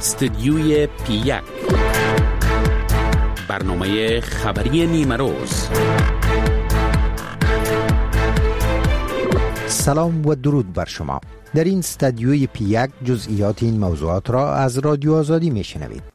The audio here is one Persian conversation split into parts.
استدیوی پی1 برنامه خبری نیمه روز. سلام و درود بر شما. در این استدیوی پی1 جزئیات این موضوعات را از رادیو آزادی میشنوید.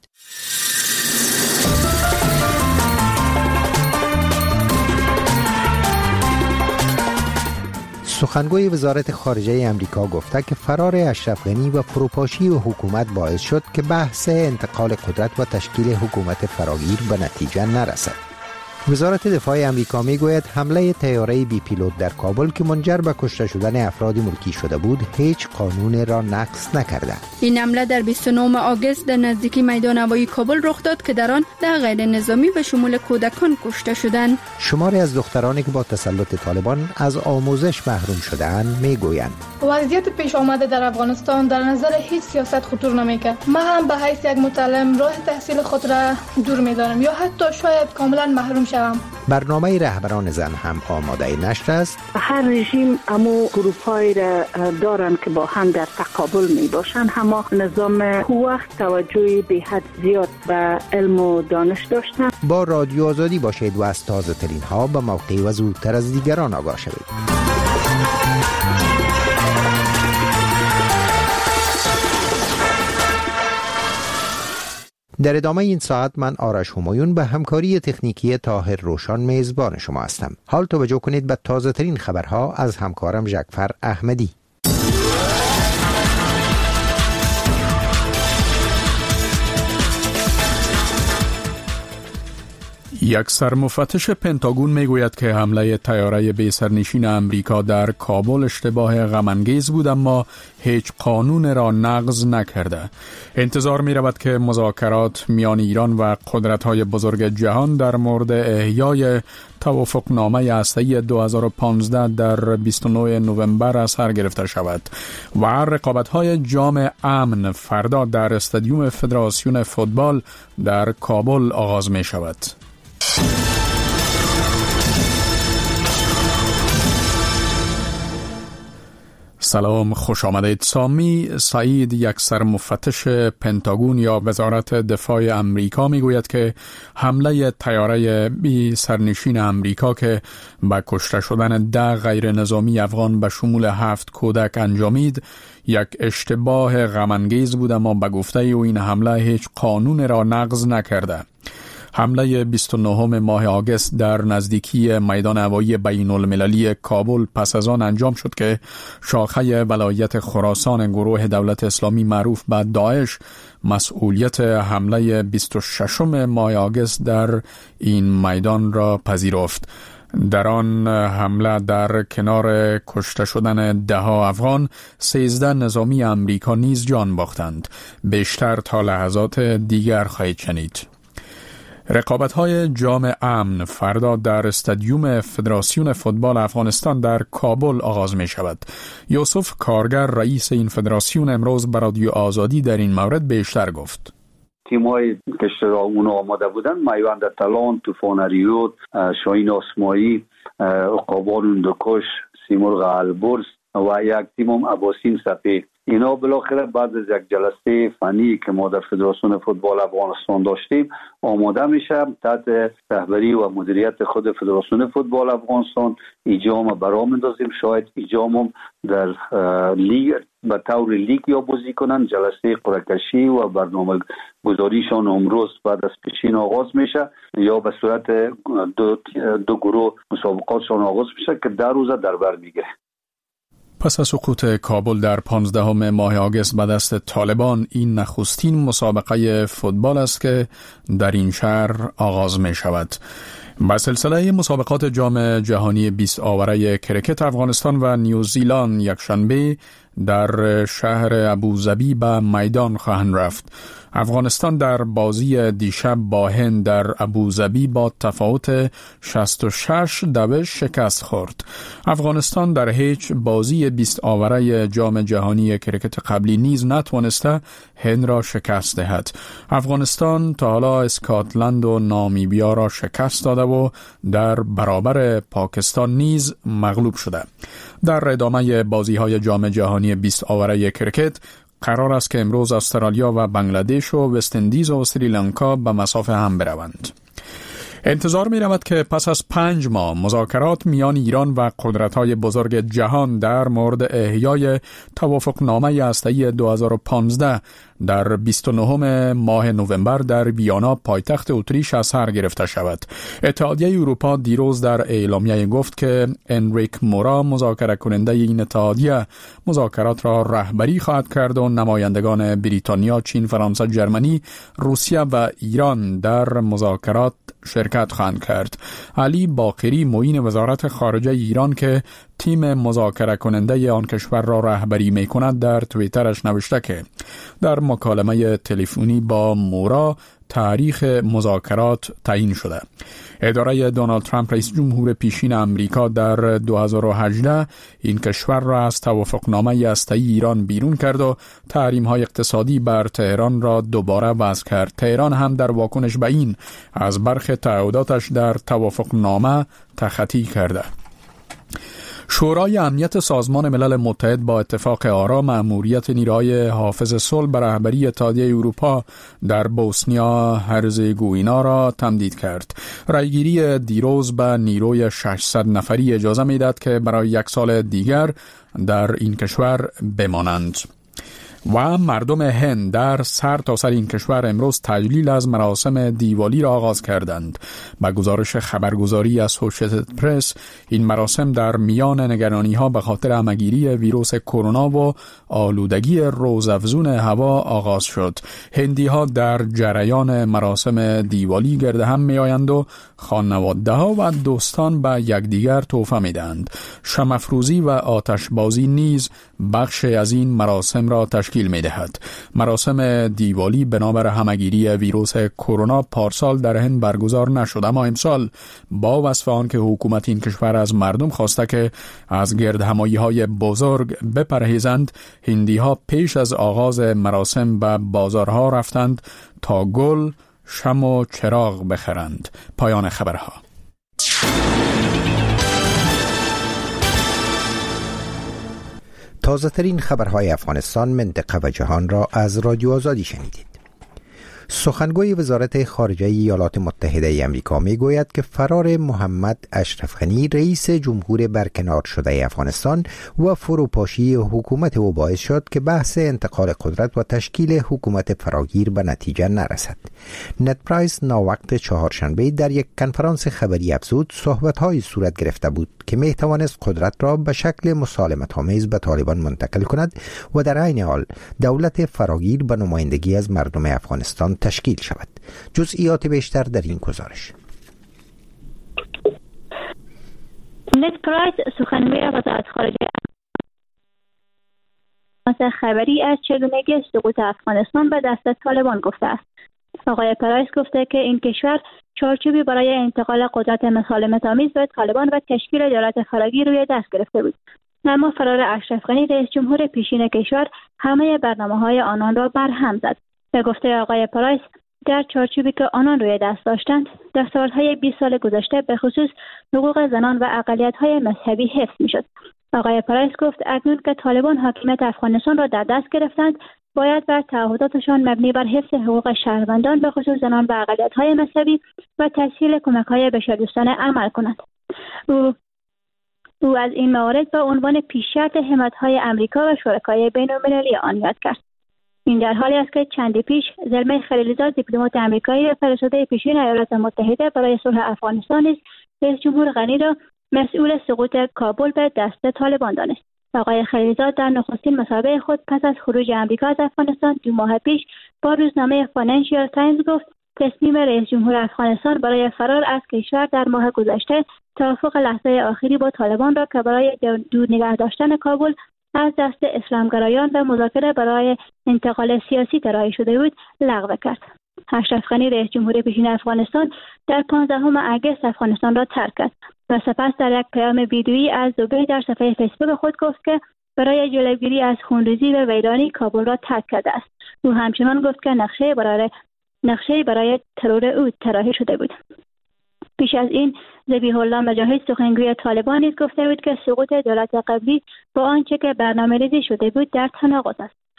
سخنگوی وزارت خارجه امریکا گفته که فرار اشرف غنی و فروپاشی حکومت باعث شد که بحث انتقال قدرت و تشکیل حکومت فراگیر به نتیجه نرسد. وزارت دفاع امریکا میگوید حمله طیاره بی پیلوت در کابل که منجر به کشته شدن افراد ملکی شده بود هیچ قانون را نقض نکرده. این حمله در 29 آگوست در نزدیکی میدان هوایی کابل رخ داد که در آن 10 غیر نظامی به شمول کودکان کشته شدند. شماری از دخترانی که با تسلط طالبان از آموزش محروم شده‌اند میگویند وضعیت پیش آمده در افغانستان در نظر هیچ سیاست خطور نمی‌کرد. من هم به حیث یک متعلم راه تحصیل خود را دور می‌دانم یا حتی شاید کاملا محروم شوم. برنامه رهبران زن هم آماده نشر است. هر رژیم امو گروپ‌های را دارن که با هم در تقابل می باشن، اما نظام وقت توجه به حد زیاد به علم و دانش داشتن. با رادیو آزادی باشید و از تازه ترین ها به موقع و زودتر از دیگران آگاه شوید. در ادامه این ساعت من آرش همایون به همکاری تکنیکی طاهر روشان میزبان شما هستم. حال توجه کنید به تازه ترین خبرها از همکارم جعفر احمدی. یک سرمفتش پنتاگون میگوید که حمله طیاره بی سرنشین امریکا در کابل اشتباه غم‌انگیز بود اما هیچ قانون را نقض نکرده. انتظار می رود که مذاکرات میان ایران و قدرت‌های بزرگ جهان در مورد احیای توافقنامه هسته‌ای 2015 در 29 نوامبر از سر گرفته شود و رقابت‌های جام امن فردا در استادیوم فدراسیون فوتبال در کابل آغاز می شود. سلام، خوش آمدید. سامی سعید، یک سرمفتش پنتاگون یا وزارت دفاع امریکا میگوید که حمله طیاره بی سرنشین امریکا که به کشته شدن 10 غیر نظامی افغان به شمول 7 کودک انجامید یک اشتباه غم‌انگیز بود اما به گفته او این حمله هیچ قانون را نقض نکرده. حمله 29 ماه آگوست در نزدیکی میدان هوایی بین المللی کابل پس از آن انجام شد که شاخه ولایت خراسان گروه دولت اسلامی معروف به داعش مسئولیت حمله 26 ماه آگوست در این میدان را پذیرفت. در آن حمله در کنار کشته شدن 10 افغان 13 نظامی امریکا نیز جان باختند. بیشتر تا لحظات دیگر خواهید شنید. رقابت‌های جام امن فردا در استادیوم فدراسیون فوتبال افغانستان در کابل آغاز می شود. یوسف کارگر رئیس این فدراسیون امروز به رادیو آزادی در این مورد بیشتر گفت. تیم‌های که اشتراک آماده بودن میوند تلان، طوفان ریود، شاهین آسمایی، عقابان اندکش، سیمرغ البرز و یک تیم هم عباسین سپید. اینا بالاخره بعد از یک جلسه فنی که ما در فدراسیون فوتبال افغانستان داشتیم آماده میشه تحت رهبری و مدیریت خود فدراسیون فوتبال افغانستان ایجام برا میندازیم. شاید ایجام هم در لیگ به طور لیگ یا بازی کنن. جلسه قرعه‌کشی و برنامه گذاریشان امروز بعد از پیشین آغاز میشه یا به صورت دو گروه مسابقاتشان آغاز میشه که در روزه در بر میگیره. پس از سقوط کابل در 15 ماه آگوست به دست طالبان، این نخستین مسابقه فوتبال است که در این شهر آغاز می شود. با سلسله مسابقات جام جهانی 20 آوره کرکت افغانستان و نیوزیلند یکشنبه در شهر ابوظبی به میدان خواهند رفت. افغانستان در بازی دیشب با هند در ابوظبی با تفاوت 66-20 شکست خورد. افغانستان در هیچ بازی 20 آوره جام جهانی کرکت قبلی نیز نتوانسته هند را شکست دهد. افغانستان تا حالا اسکاتلند و نامیبیا را شکست داده و در برابر پاکستان نیز مغلوب شده. در ادامه بازی‌های جام جهانی 20 آوره کرکت، قرار است که امروز استرالیا و بنگلادش و وست اندیز و سریلانکا به مسافه هم بروند. انتظار می رود که پس از 5 ماه مذاکرات میان ایران و قدرت‌های بزرگ جهان در مورد احیای توافقنامه هسته‌ای 2015 در 29 ماه نوامبر در ویانا پایتخت اتریش از سر گرفته شود. اتحادیه اروپا دیروز در اعلامیه گفت که انریک مورا مذاکره کننده این اتحادیه مذاکرات را رهبری خواهد کرد و نمایندگان بریتانیا، چین، فرانسه، جرمنی، روسیه و ایران در مذاکرات شرکت خواهند کرد. علی باقری معین وزارت خارجه ایران که تیم مذاکره کننده آن کشور را رهبری می کند در توییترش نوشته که در مکالمه تلفنی با مورا تاریخ مذاکرات تعیین شده. اداره دونالد ترامپ رئیس جمهور پیشین امریکا در 2018 این کشور را از توافقنامه هسته‌ای ایران بیرون کرد و تحریم‌های اقتصادی بر تهران را دوباره وضع کرد. تهران هم در واکنش به این از برخی تعهداتش در توافقنامه تخطی کرده. شورای امنیت سازمان ملل متحد با اتفاق آرا مأموریت نیروهای حافظ صلح به رهبری اتحادیه اروپا در بوسنیا هرزگوینا را تمدید کرد. رایگیری دیروز به نیروی 600 نفری اجازه میداد که برای 1 سال دیگر در این کشور بمانند. و مردم هند در سرتاسر این کشور امروز تجلیل از مراسم دیوالی را آغاز کردند. با گزارش خبرگزاری اسوشییتد پرس، این مراسم در میان نگرانی‌ها به خاطر همه‌گیری ویروس کرونا و آلودگی روزافزون هوا آغاز شد. هندی‌ها در جریان مراسم دیوالی گرد هم می‌آیند و خانواده‌ها و دوستان به یکدیگر تحفه می‌دهند. شمع‌افروزی و آتشبازی نیز بخشی از این مراسم را تشکیل می‌دهد. مراسم دیوالی بنابر همه‌گیری ویروس کرونا پارسال در هند برگزار نشد، اما امسال با وصف آن که حکومت این کشور از مردم خواسته که از گردهمایی‌های بزرگ بپرهیزند، هندی‌ها پیش از آغاز مراسم به بازارها رفتند تا گل، شمع و چراغ بخرند. پایان خبرها. تازه ترین خبرهای افغانستان، منطقه و جهان را از رادیو آزادی شنیدید. سخنگوی وزارت خارجه ایالات متحده آمریکا میگوید که فرار محمد اشرف غنی رئیس جمهور برکنار شده افغانستان و فروپاشی حکومت او باعث شد که بحث انتقال قدرت و تشکیل حکومت فراگیر به نتیجه نرسد. نت پرایس ناوقت چهارشنبه در یک کنفرانس خبری افزود صحبت‌های صورت گرفته بود که میتوانست قدرت را به شکل مسالمت‌آمیز به طالبان منتقل کند و در عین حال دولت فراگیر به نمایندگی از مردم افغانستان تشکیل شود. جزئیات بیشتر در این گزارش. نت پرایس سخنگوی وزارت خارجه خبری از چگونگی سقوط افغانستان به دست طالبان گفته است. آقای پرایس گفته که این کشور چارچوبی برای انتقال قدرت مسالمت‌آمیز به طالبان و تشکیل دولت فراگیر روی دست گرفته بود. اما فرار اشرف غنی رئیس جمهور پیشین کشور همه برنامه‌های آنان را برهم زد. به گفته آقای پرایس، در چارچوبی که آنان روی دست داشتند، در سالهای 20 سال گذشته به خصوص حقوق زنان و اقلیت‌های مذهبی حفظ می‌شد. آقای پرایس گفت اکنون که طالبان حاکمیت افغانستان را در دست گرفتند، باید بر تعهداتشان مبنی بر حفظ حقوق شهروندان به خصوص زنان و اقلیت‌های مذهبی و تسهیل کمک‌های بشردوستانه عمل کنند. او از این موارد به عنوان پیش‌شرط حمایت‌های آمریکا و شرکای بین‌المللی آن یاد کرد. این در حالی است که چندی پیش زلمه خلیلزاد دیپلمات آمریکایی فرستاده پیشین ایالات متحده برای صلح افغانستان نیز رئیس جمهور غنی را مسئول سقوط کابل به دست طالبان دانست. آقای خلیلزاد در نخستین مصاحبه خود پس از خروج آمریکا از افغانستان 2 ماه پیش با روزنامه فاینانشیال تایمز گفت تصمیم رئیس جمهور افغانستان برای فرار از کشور در ماه گذشته توافق لحظه آخری با طالبان را که برای دور نگه داشتن کابل از دست اسلامگرایان و مذاکره برای انتقال سیاسی طراحی شده بود لغو کرد. اشرف غنی رئیس جمهور پیشین افغانستان در 15 آگوست افغانستان را ترک کرد و سپس در یک پیام ویدیویی از دبی در صفحه فیسبوک خود گفت که برای جلوگیری از خونریزی و ویرانی کابل را ترک کرده است. او همچنان گفت که نقشه برای ترور او طراحی شده بود. پیش از این ذبیح الله مجاهد سخنگوی طالبان نیز گفته بود که سقوط دولت قبلی با آنچه که برنامه‌ریزی شده بود در تناقض است.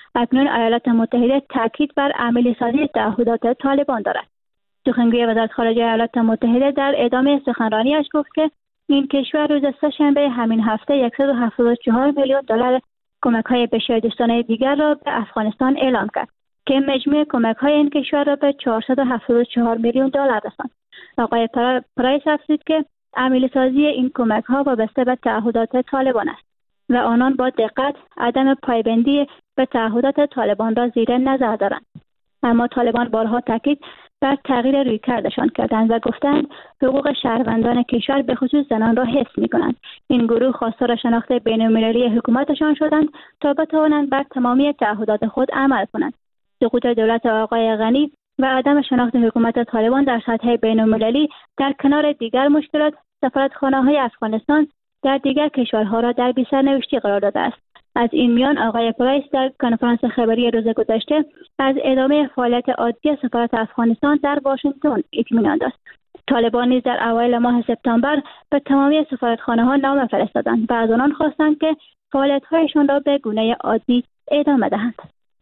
اکنون ایالات متحده تاکید بر عملی سازی تعهدات طالبان دارد. سخنگوی وزارت خارجه ایالات متحده در ادامه سخنرانیش گفت که این کشور روز سه‌شنبه همین هفته 174 میلیون دلار کمک‌های بشردوستانه دیگر را به افغانستان اعلام کرد که مجموع کمک‌های این کشور را به 474 میلیون دلار رساند. آقای پرایس افزود که عملی سازی این کمک‌ها وابسته به تعهدات طالبان است و آنان با دقت عدم پایبندی به تعهدات طالبان را زیر نظر دارند. اما طالبان بارها تاکید بر تغییر رویکردشان کردند و گفتند حقوق شهروندان کشور به خصوص زنان را حفظ می‌کنند. این گروه خواستار شناخت بین‌المللی حکومتشان شدند تا بتوانند بر تمامی تعهدات خود عمل کنند. سقوط دولت آقای غنی و عدم شناخت حکومت طالبان در سطح بین‌المللی در کنار دیگر مشکلات سفارتخانه‌های افغانستان در دیگر کشورها را در بی‌سرنوشتی قرار داده است. از این میان آقای پرایس در کنفرانس خبری روز گذشته از ادامه فعالیت عادی سفارت افغانستان در واشنگتن اطمینان داشت. طالبان نیز در اوایل ماه سپتامبر به تمامی سفارتخانه‌ها نامه فرستادند و از آنان خواستند که فعالیت‌هایشان را به گونه عادی ادامه دهند.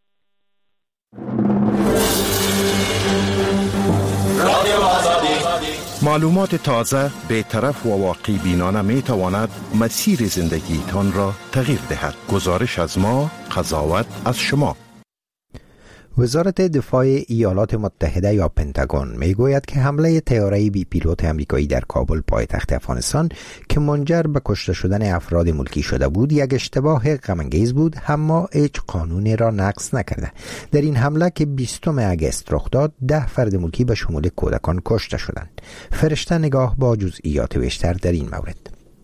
معلومات تازه، بی‌طرف و واقعی بینانه می تواند مسیر زندگیتان را تغییر دهد. گزارش از ما، قضاوت از شما. وزارت دفاع ایالات متحده یا پنتاگون میگوید که حمله طیاره بی پیلوت آمریکایی در کابل پایتخت افغانستان که منجر به کشته شدن افراد ملکی شده بود یک اشتباه غم‌انگیز بود، اما هیچ قانونی را نقض نکرده. در این حمله که 20 آگوست رخ داد 10 فرد ملکی به شمول کودکان کشته شدند. فرشته نگاه با جزئیات بیشتر در این مورد.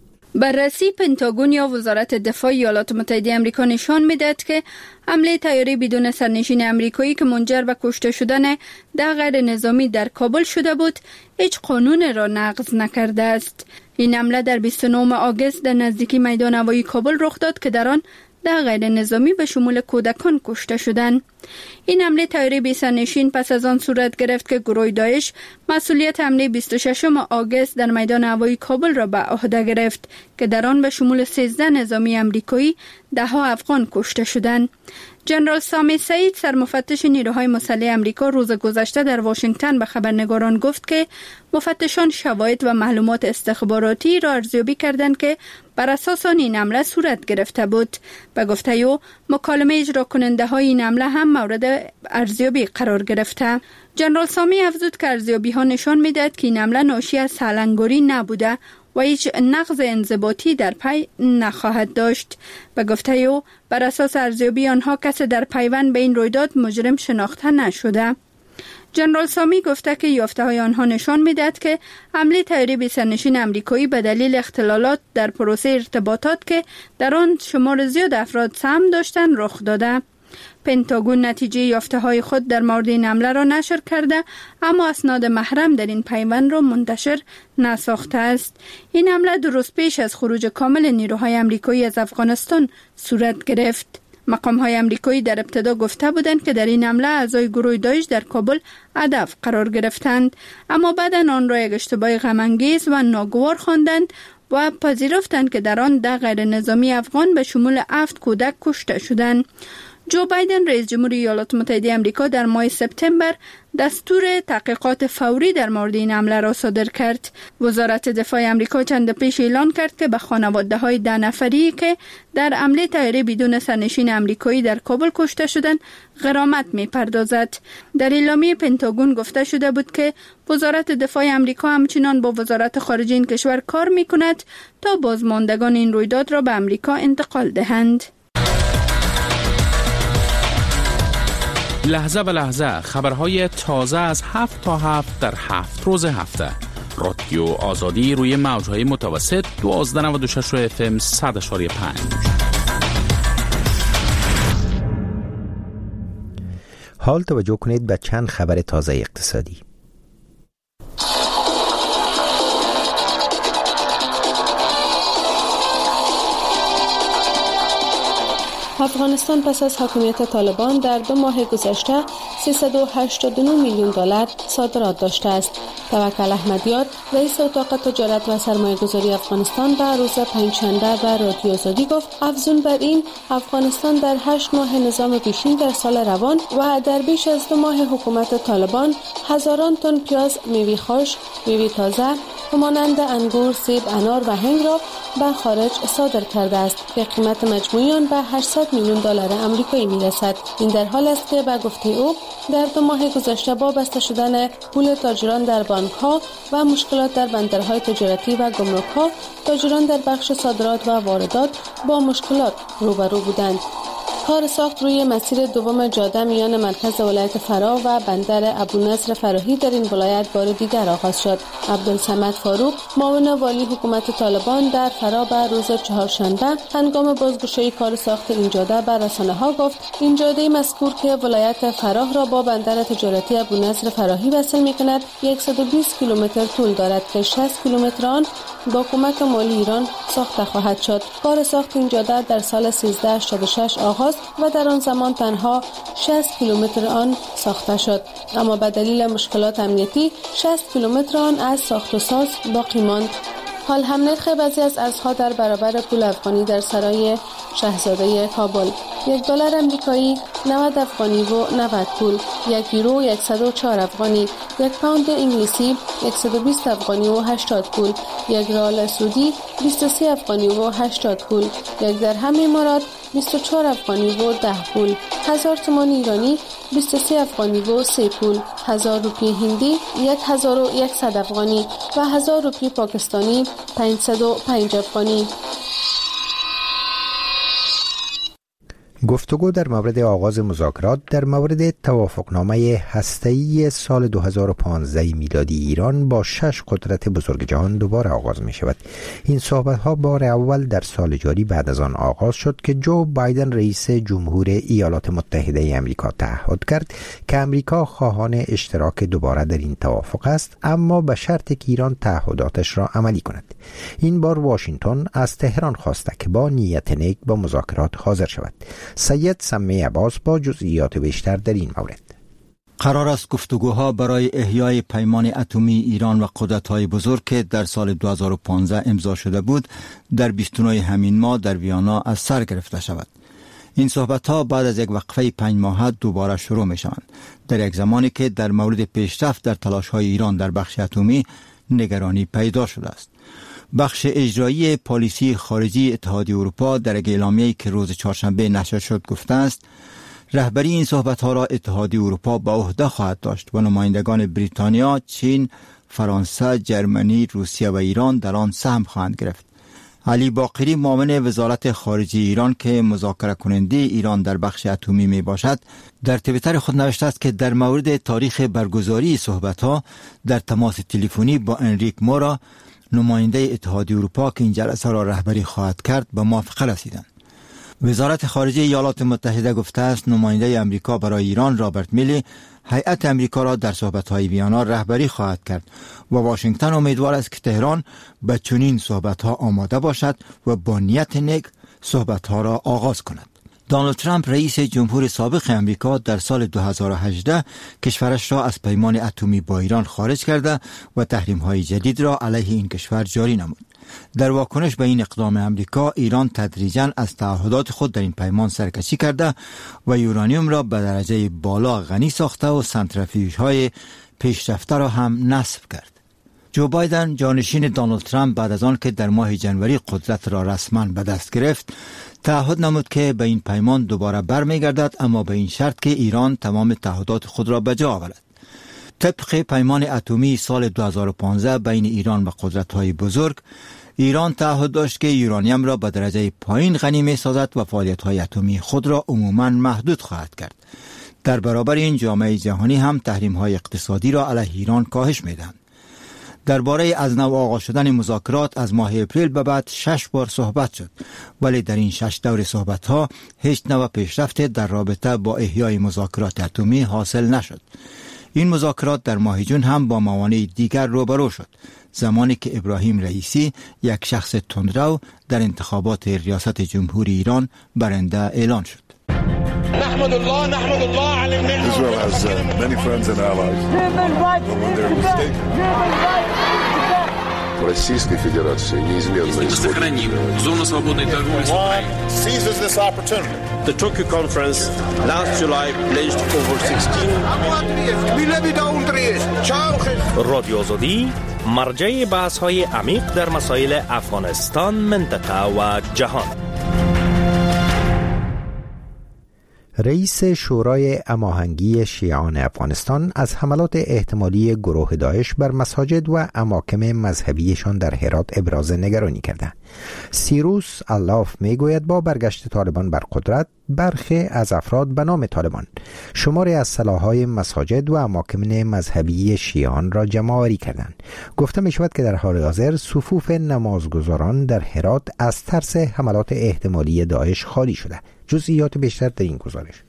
بررسی پنتاگون یا وزارت دفاع ایالات متحده آمریکا نشان می‌دهد که حمله طیاره بدون سرنشین آمریکایی که منجر به کشته شدن 10 غیر نظامی در کابل شده بود، هیچ قانون را نقض نکرده است. این حمله در 29 آگوست در نزدیکی میدان هوایی کابل رخ داد که در آن 10 غیر نظامی به شمول کودکان کشته شدند. این حمله طیاره بی سرنشین پس از آن صورت گرفت که گروه داعش مسئولیت حمله 26 آگوست در میدان هوایی کابل را به عهده گرفت که در آن به شمول 13 نظامی آمریکایی 10 افغان کشته شدند. جنرال سامی سعید، سرمفتش نیروهای مسلح آمریکا، روز گذشته در واشنگتن به خبرنگاران گفت که مفتشان شواهد و معلومات استخباراتی را ارزیابی کردند که بر اساس آن این حمله صورت گرفته بود. به گفته او مکالمه اجرا کننده های این حمله هم مورد ارزیابی قرار گرفته. جنرال سامی افزود که ارزیابی ها نشان می‌دهد که این حمله ناشی از سالنگاری نبوده و هیچ نقض انضباطی در پی نخواهد داشت. به گفته او بر اساس ارزیابی آنها کسی در پیوند به این رویداد مجرم شناخته نشده. جنرال سامی گفته که یافته‌های آنها نشان می‌دهد که حمله طیاره بی سرنشین آمریکایی به دلیل اختلالات در پروسه ارتباطات که در آن شمار زیاد افراد سهم داشتند رخ داده. پنتاگون نتیجه یافته‌های خود در مورد این حمله را نشر کرده، اما اسناد محرم در این پیوند را منتشر نساخته است. این حمله درست پیش از خروج کامل نیروهای آمریکایی از افغانستان صورت گرفت. مقام‌های آمریکایی در ابتدا گفته بودند که در این حمله اعضای گروه داعش در کابل هدف قرار گرفتند، اما بعداً آن را یک اشتباه غم‌انگیز و ناگوار خواندند و پذیرفتند که در آن 10 غیر نظامی افغان به شمول 7 کودک کشته شدند. جو بایدن رئیس جمهور ایالات متحده آمریکا در ماه سپتامبر دستور تحقیقات فوری در مورد این حمله را صادر کرد. وزارت دفاع آمریکا چند پیش اعلان کرد که به خانواده‌های 10 نفری که در حمله طیاره بدون سرنشین آمریکایی در کابل کشته شدند غرامت می‌پردازد. در اعلامیه پنتاگون گفته شده بود که وزارت دفاع آمریکا همچنان با وزارت خارجه این کشور کار می‌کند تا بازماندگان این رویداد را به آمریکا انتقال دهند. لحظه به لحظه خبرهای تازه از 7 تا 7 در 7 روز هفته. رادیو آزادی روی موجهای متوسط 1296 FM 100.5. حال توجه کنید به چند خبر تازه اقتصادی. افغانستان پس از حاکمیت طالبان در 2 ماه گذشته 389 میلیون دلار صادرات داشته است. توکل احمدیار رئیس اتاق تجارت و سرمایه‌گذاری افغانستان به روز پنجشنبه به رادیو آزادی گفت افزون بر این افغانستان در 8 ماه نظام پیشین در سال روان و در بیش از 2 ماه حکومت طالبان هزاران تن پیاز، میوه خشک، میوه تازه همانند انگور، سیب، انار و هنگ را به خارج صادر کرده است که قیمت مجموعی آن به 800 میلیون دلار آمریکایی میرسد. این در حال است که به گفته او در 2 ماه گذشته با بسته شدن پول تاجران در بانک‌ها و مشکلات در بندرهای تجارتی و گمرک‌ها، تاجران در بخش صادرات و واردات با مشکلات روبرو بودند. کار ساخت روی مسیر دوم جاده میان مرکز ولایت فرا و بندر ابونصر فراهی در این ولایت بار دیگر آغاز شد. عبدالصمد فاروق، معاون والی حکومت طالبان در فرا به روز چهارشنبه هنگام بازگشایی کار ساخت این جاده به رسانه‌ها گفت این جاده مذکور که ولایت فرا را با بندر تجارتی ابونصر فراهی وصل می‌کند 120 کیلومتر طول دارد که 60 کیلومتر آن با کمک مالی ایران ساخته خواهد شد. کار ساخت این جاده در سال 1386 آغاز و در آن زمان تنها 60 کیلومتر آن ساخته شد، اما به دلیل مشکلات امنیتی 60 کیلومتر آن از ساخت و ساز باقی ماند. حال هم نرخ بعضی از ارزها در برابر پول افغانی در سرای شاهزاده کابل: $1 آمریکایی 90 افغانی و 90 پول، 1 یورو 104 افغانی، 1 پوند انگلیسی 120 افغانی و 80 پول، 1 ریال سعودی 23 افغانی و 80 پول، 1 درهم امارات 24 افغانی و 10 پول، 1000 تومان ایرانی 23 افغانی و 3 پول، 1000 روپیه هندی 1100 افغانی و 1000 روپیه پاکستانی 505 افغانی. گفتگو در مورد آغاز مذاکرات در مورد توافقنامه هسته‌ای سال 2015 میلادی ایران با 6 قدرت بزرگ جهان دوباره آغاز می شود. این صحبت‌ها بار اول در سال جاری بعد از آن آغاز شد که جو بایدن رئیس جمهور ایالات متحده آمریکا تعهد کرد که آمریکا خواهان اشتراک دوباره در این توافق است، اما به شرطی که ایران تعهداتش را عملی کند. این بار واشنگتن از تهران خواسته که با نیت نیک با مذاکرات حاضر شود. سید سمی عباس با جزئیات بیشتر در این مورد. قرار است گفتگوها برای احیای پیمان اتمی ایران و قدرت‌های بزرگ که در سال 2015 امضا شده بود در 29 همین ماه در ویانا از سر گرفته شود. این صحبت‌ها بعد از یک وقفه 5 ماهه دوباره شروع می‌شوند، در یک زمانی که در مورد پیشرفت در تلاش‌های ایران در بخش اتمی نگرانی پیدا شده است. بخش اجرایی پالیسی خارجی اتحادیه اروپا در یک اعلامیه‌ای که روز چهارشنبه نشر شد گفته است رهبری این صحبت‌ها را اتحادیه اروپا به عهده خواهد داشت و نمایندگان بریتانیا، چین، فرانسه، جرمنی، روسیه و ایران در آن سهم خواهند گرفت. علی باقری، معاون وزارت خارجه ایران که مذاکره کننده ایران در بخش اتمی می باشد، در توییتر خود نوشته است که در مورد تاریخ برگزاری صحبت‌ها در تماس تلفنی با انریک مورا، نماینده اتحادیه اروپا که این جلسه را رهبری خواهد کرد، به موافقه رسیدند. وزارت خارجه ایالات متحده گفته است نماینده امریکا برای ایران رابرت میلی هیئت امریکا را در صحبت‌های ویانا رهبری خواهد کرد و واشنگتن امیدوار است که تهران به چنین صحبت‌ها آماده باشد و با نیت نیک صحبت‌ها را آغاز کند. دونالد ترامپ رئیس جمهور سابق امریکا در سال 2018 کشورش را از پیمان اتمی با ایران خارج کرده و تحریم‌های جدید را علیه این کشور جاری نمود. در واکنش به این اقدام امریکا، ایران تدریجاً از تعهدات خود در این پیمان سرکشی کرده و یورانیوم را به درجه بالا غنی ساخته و سنتریفیوژهای پیشرفته را هم نصب کرد. جو بایدن، جانشین دونالد ترامپ، بعد از آن که در ماه ژانویه قدرت را رسما به دست گرفت، تعهد نمود که به این پیمان دوباره برمیگردد، اما به این شرط که ایران تمام تعهدات خود را به جا آورد. طبق پیمان اتمی سال 2015 بین ایران و قدرت‌های بزرگ، ایران تعهد داشت که یورانیم را به درجه پایین غنی می‌سازد و فعالیت‌های اتمی خود را عموماً محدود خواهد کرد. در برابر این، جامعه جهانی هم تحریم‌های اقتصادی را علیه ایران کاهش می‌دهند. درباره از نو آغاز شدن مذاکرات از ماه اپریل به بعد 6 بار صحبت شد، ولی در این 6 دور صحبت‌ها هیچ نوع پیشرفت در رابطه با احیای مذاکرات اتمی حاصل نشد. این مذاکرات در ماه جون هم با موانع دیگر روبرو شد، زمانی که ابراهیم رئیسی، یک شخص تندرو، در انتخابات ریاست جمهوری ایران برنده اعلان شد. نحمد الله على النعمة. Israel has many friends and allies. Российской Федерации неизменно сохранил зону свободной торговли с Украиной. Seizes this opportunity. The Tokyo conference last July pledged over 16 رادیو آزادی مرجع بحث‌های عمیق در مسائل افغانستان، منطقه و جهان. رئیس شورای هماهنگی شیعان افغانستان از حملات احتمالی گروه داعش بر مساجد و اماکن مذهبیشان در هرات ابراز نگرانی کرده. سیروس الاف میگوید با برگشت طالبان بر قدرت، برخی از افراد به نام طالبان شماری از سلاح‌های مساجد و اماکن مذهبی شیعان را جمع‌آوری کردند. گفته می‌شود که در حال حاضر صفوف نمازگزاران در هرات از ترس حملات احتمالی داعش خالی شده. جزئیات بیشتر در این گزارش.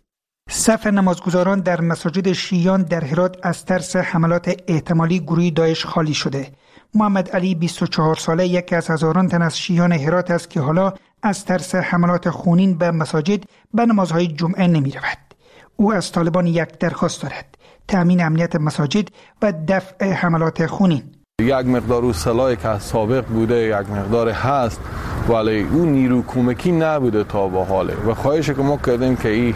صف نمازگزاران در مساجد شیعیان در هرات از ترس حملات احتمالی گروه داعش خالی شده. محمد علی 24 ساله یکی از هزاران تن از شیعیان هرات است که حالا از ترس حملات خونین به مساجد به نمازهای جمعه نمی رود. او از طالبان یک درخواست دارد: تأمین امنیت مساجد و دفع حملات خونین. یک مقدار او سلاحی که سابق بوده یک مقدار هست، ولی اون نیرو کمکی نبوده تا به حاله و خواهشی که ما کردیم که این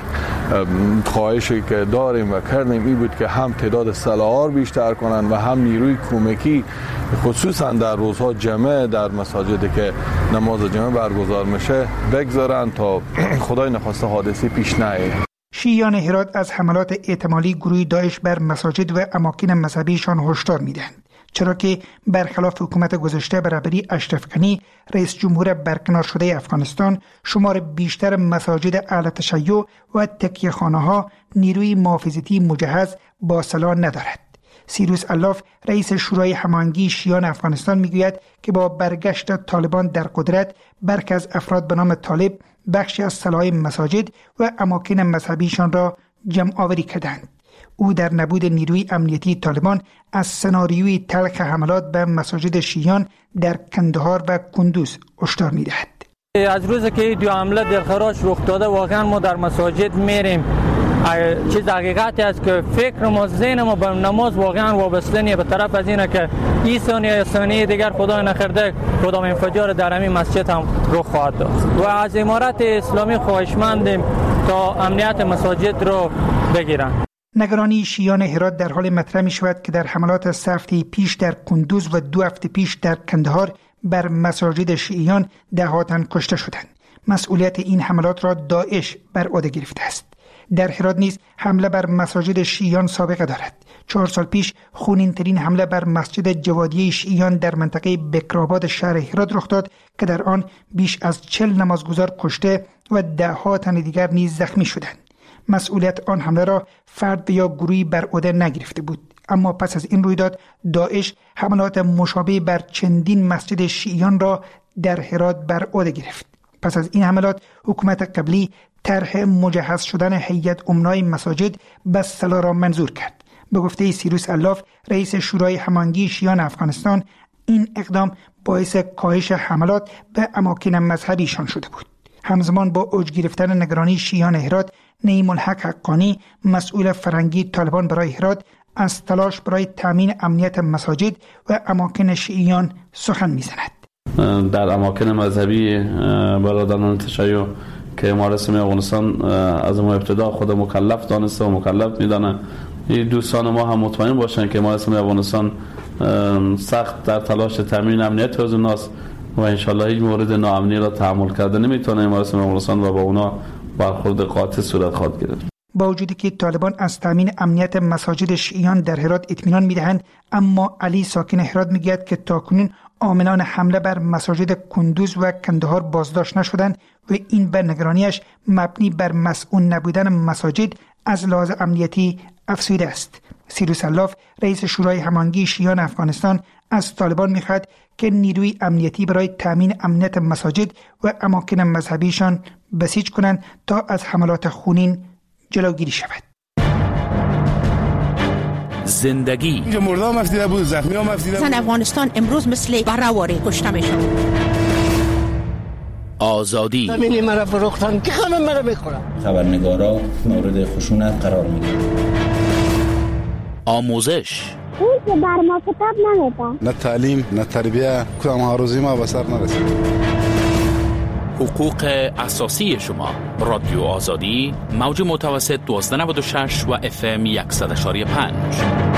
خواهشی که داریم و کردیم این بود که هم تعداد سلاح‌ها بیشتر کنن و هم نیروی کمکی خصوصا در روزها جمعه در مساجدی که نماز جمعه برگزار میشه بگذارن تا خدای نخواسته حادثی پیش نیاد. شیعیان هرات از حملات احتمالی گروه داعش بر مساجد و اماکن مذهبیشان هشدار میدهند، چرا که برخلاف حکومت گذشته به رهبری اشرف غنی رئیس جمهور برکنار شده افغانستان، شمار بیشتر مساجد اهل تشیع و تکیه‌خانه‌ها نیروی محافظتی مجهز با سلاح ندارد. سیروس الاف رئیس شورای هماهنگی شیعان افغانستان میگوید که با برگشت طالبان در قدرت، برخی از افراد به نام طالب بخشی از سلاح مساجد و اماکن مذهبیشان را جمع آوری کردند. او در نبود نیروی امنیتی طالبان از سناریوی تلخ حملات به مساجد شیعیان در کندهار و کندوز هشدار می‌دهد. از روزی که دو حمله دلخراش رخ داده واقعا ما در مساجد میریم. چیز حقیقتی است که فکر ما ذهن ما به نماز واقعا وابسته نیست، به طرف از اینه که این ثانیه دیگر خدا نخرده کدام انفجار در همین مسجد هم رخ خواهد داد و از امارت اسلامی خواهشمندیم تا امنیت مساجد رو بگیرن. نگرانی شیعیان هرات در حال مطرح می شود که در حملات 3 هفته پیش در کندوز و 2 هفته پیش در کندهار بر مساجد شیعیان ده‌ها تن کشته شدند. مسئولیت این حملات را داعش بر عهده گرفته است. در هرات نیز حمله بر مساجد شیعیان سابقه دارد. 4 سال پیش خونین‌ترین حمله بر مسجد جوادیه شیعیان در منطقه بکرآباد شهر هرات رخ داد که در آن بیش از 40 نمازگزار کشته و ده‌ها تن دیگر نیز زخمی شدند. مسئولیت آن حمله را فرد یا گروهی بر عهده نگرفته بود، اما پس از این رویداد داعش حملات مشابه بر چندین مسجد شیعیان را در هرات بر عهده گرفت. پس از این حملات حکومت قبلی طرح مجهز شدن هیئت امنای مساجد به صلاح را منظور کرد. به گفته سیروس الاف رئیس شورای هماهنگی شیعان افغانستان، این اقدام باعث کاهش حملات به اماکن مذهبیشان شده بود. همزمان با اوج گرفتن نگرانی شیعان هرات، نعیم الحق حقانی مسئول فرهنگی طالبان برای هرات از تلاش برای تامین امنیت مساجد و اماکن شیعیان سخن می‌زند. در اماکن مذهبی برادران تشیع که امارت اسلامی افغانستان از ما ابتدا خود مکلف دانسته و مکلف میدانه، این دوستان ما هم مطمئن باشن که امارت اسلامی افغانستان سخت در تلاش تامین امنیت حضور ناست و انشالله هیچ مورد ناامنی را تحمل کرده نمیتونه امارت اسلامی افغانستان و با اونا برخورد قاطع صورت خواهد گرفت. با وجودی که طالبان از تامین امنیت مساجد شیعیان در هرات اطمینان میدهند، اما علی ساکن هرات میگوید که تاکنون عاملان حمله بر مساجد کندوز و کندهار بازداشت نشدند و این به نگرانیش مبنی بر مسئول نبودن مساجد از لحاظ امنیتی افزوده است. سیروس الاف رئیس شورای هماهنگی شیعان افغانستان از طالبان میخواد که نیروی امنیتی برای تامین امنیت مساجد و اماکن مذهبیشان بسیج کنند تا از حملات خونین جلوگیری شود. زندگی. اینجا مرده هم افتیده بود، زخمی هم افتیده بود. زن افغانستان امروز مثل برهواری کشته میشن. آزادی. زمینی مرا فروختن که همه مرا بخورن. خبرنگارا مورد خشونت قرار میگیرن. آموزش. اون که بر ما کتاب نمیدن. نه تعلیم، نه تربیه، کدام آرزوی ما به سر نرسید. حقوق اساسی شما. رادیو آزادی، موج متوسط 1296 و FM 100.5.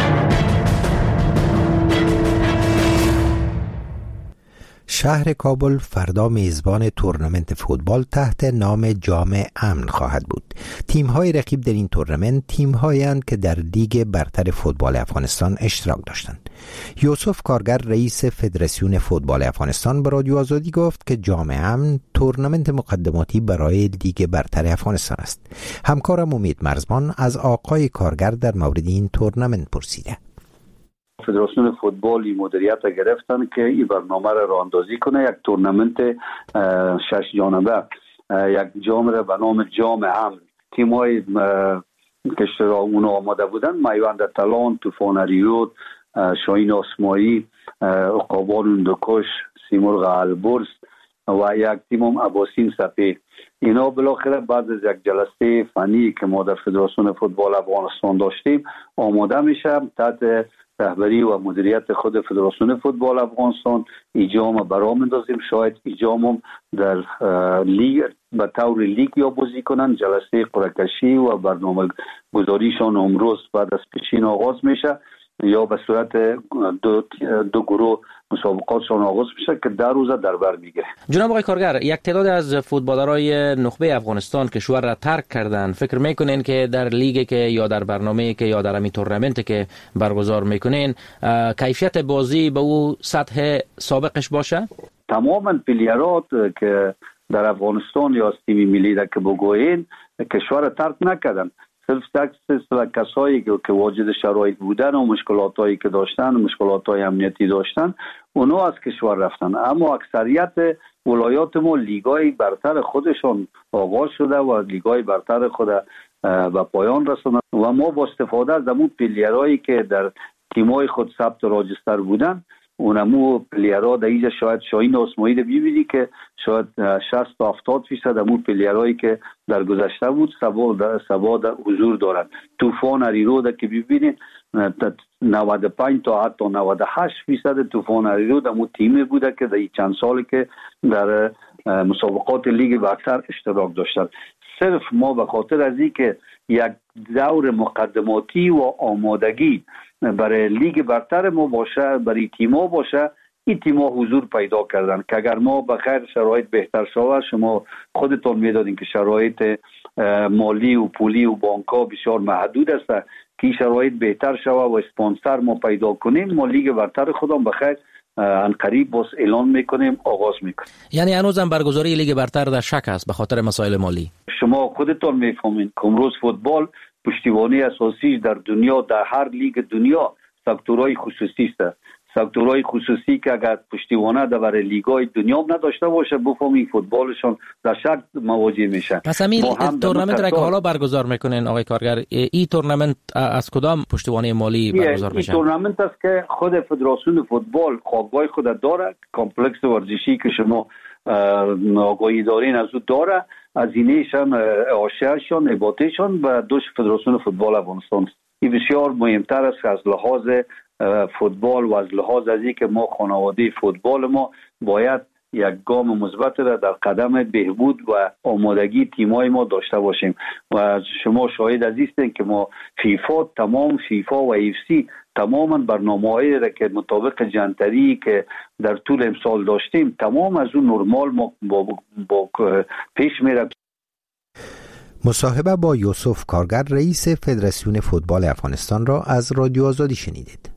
شهر کابل فردا میزبان تورنمنت فوتبال تحت نام جام امن خواهد بود. تیم‌های رقیب در این تورنمنت تیم‌هایی هستند که در لیگ برتر فوتبال افغانستان اشتراک داشتند. یوسف کارگر رئیس فدراسیون فوتبال افغانستان به رادیو آزادی گفت که جام امن تورنمنت مقدماتی برای لیگ برتر افغانستان است. همکارم امید مرزبان از آقای کارگر در مورد این تورنمنت پرسیده. فدراسیون فوتبالی مدیریت گرفتن که این برنامه را راهاندازی کنه، یک تورنمنت 6 جانبه، یک جام را به نام جام امن. تیم‌های که اشتراک اون آماده بودن میوند تالان، طوفان ریود، شاهین آسمایی، عقابان اندکش، سیمرغ البرز و یک تیم هم اباسین سپه. اینا بالاخره بعد از یک جلسه فنی که ما در فدراسیون فوتبال افغانستان داشتیم آماده میشه تحت رهبری و مدیریت خود فدراسیون فوتبال افغانستان ایجام برام اندازیم. شاید ایجام در لیگ به طور لیگ یا بازی کنن. جلسه قرعه‌کشی و برنامه گذاریشان امروز بعد از پیشین آغاز میشه یا به صورت دو گروه مسابقاتشان آغاز میشه که در روزه در بر میگیره. جناب آقای کارگر، یک تعداد از فوتبالرای نخبه افغانستان که شور را ترک کردن، فکر میکنین که در لیگی که یا در برنامه‌ای که یا در همین تورنمنتی که برگزار میکنین کیفیت بازی به او سطح سابقش باشه؟ تماما پلیرات که در افغانستان یا از تیم ملی را که بگوین کشور ترک نکردن، صرف کسایی که واجد شرایط بودن و مشکلاتایی که داشتن و مشکلاتای امنیتی داشتن اونا از کشور رفتن. اما اکثریت ولایات ما لیگای برتر خودشون آغاز شده و لیگای برتر خود به پایان رسوندن و ما با استفاده از همون پلیرایی که در تیمای خود ثبت راجستر بودن اونمو پلیرها در اینجا شاید شاهین آسمایی رو ببینی که شاید 60 تا 70% همون پلیرهایی که در گذشته بود سبا در حضور دارند. طوفان اریرود که ببینید 95 تا حتی 98% طوفان اریرود همون تیمی بوده که در چند سالی که در مسابقات لیگ برتر اشتراک داشتند. صرف ما به خاطر از این که یک دور مقدماتی و آمادگی برای لیگ برتر ما باشه، برای تیم‌ها باشه، این تیم‌ها حضور پیدا کردن که اگر ما به خیر شرایط بهتر شود، شما خودتون میدادین که شرایط مالی و پولی و بانک‌ها بسیار محدود است که شرایط بهتر شود و اسپانسر ما پیدا کنیم، ما لیگ برتر خودم به خیر ان قریب باز اعلان میکنیم، آغاز میکنیم. یعنی هنوزم برگزاری لیگ برتر در شک است به خاطر مسائل مالی؟ شما خودتون میفهمین که امروز فوتبال پشتیبانی اساسی در دنیا، در هر لیگ دنیا سکتورهای خصوصی است. سکتورهای خصوصی که اگر پشتیبانی در لیگ‌های دنیا نداشته باشه بفهمین فوتبالشون در شک مواجه میشن. پس همین تورنمنت را که حالا برگزار میکنین آقای کارگر، این تورنمنت از کدام پشتیبانی مالی برگزار میشه؟ این تورنمنت است که خود فدراسیون فوتبال خوابگاه خود داره، کامپلکس ورزشی که شما آگاهی دارین از او داره، هزینه‌شان، اعاشه‌شان، اباطه‌شان و دوش فدراسیون فوتبال افغانستان. این بسیار مهمتر است از لحاظ فوتبال و از لحاظ از اینکه ما خانواده فوتبال ما باید یک گام مثبت را در قدم بهبود و آمادگی تیمای ما داشته باشیم و شما شاهد از هستین که ما فیفا و ایفسی تماما برنامه‌هایی را که مطابق جنتری که در طول امسال داشتیم تمام از اون نرمال ما با پیش میره. مصاحبه با یوسف کارگر رئیس فدراسیون فوتبال افغانستان را از رادیو آزادی شنیدید.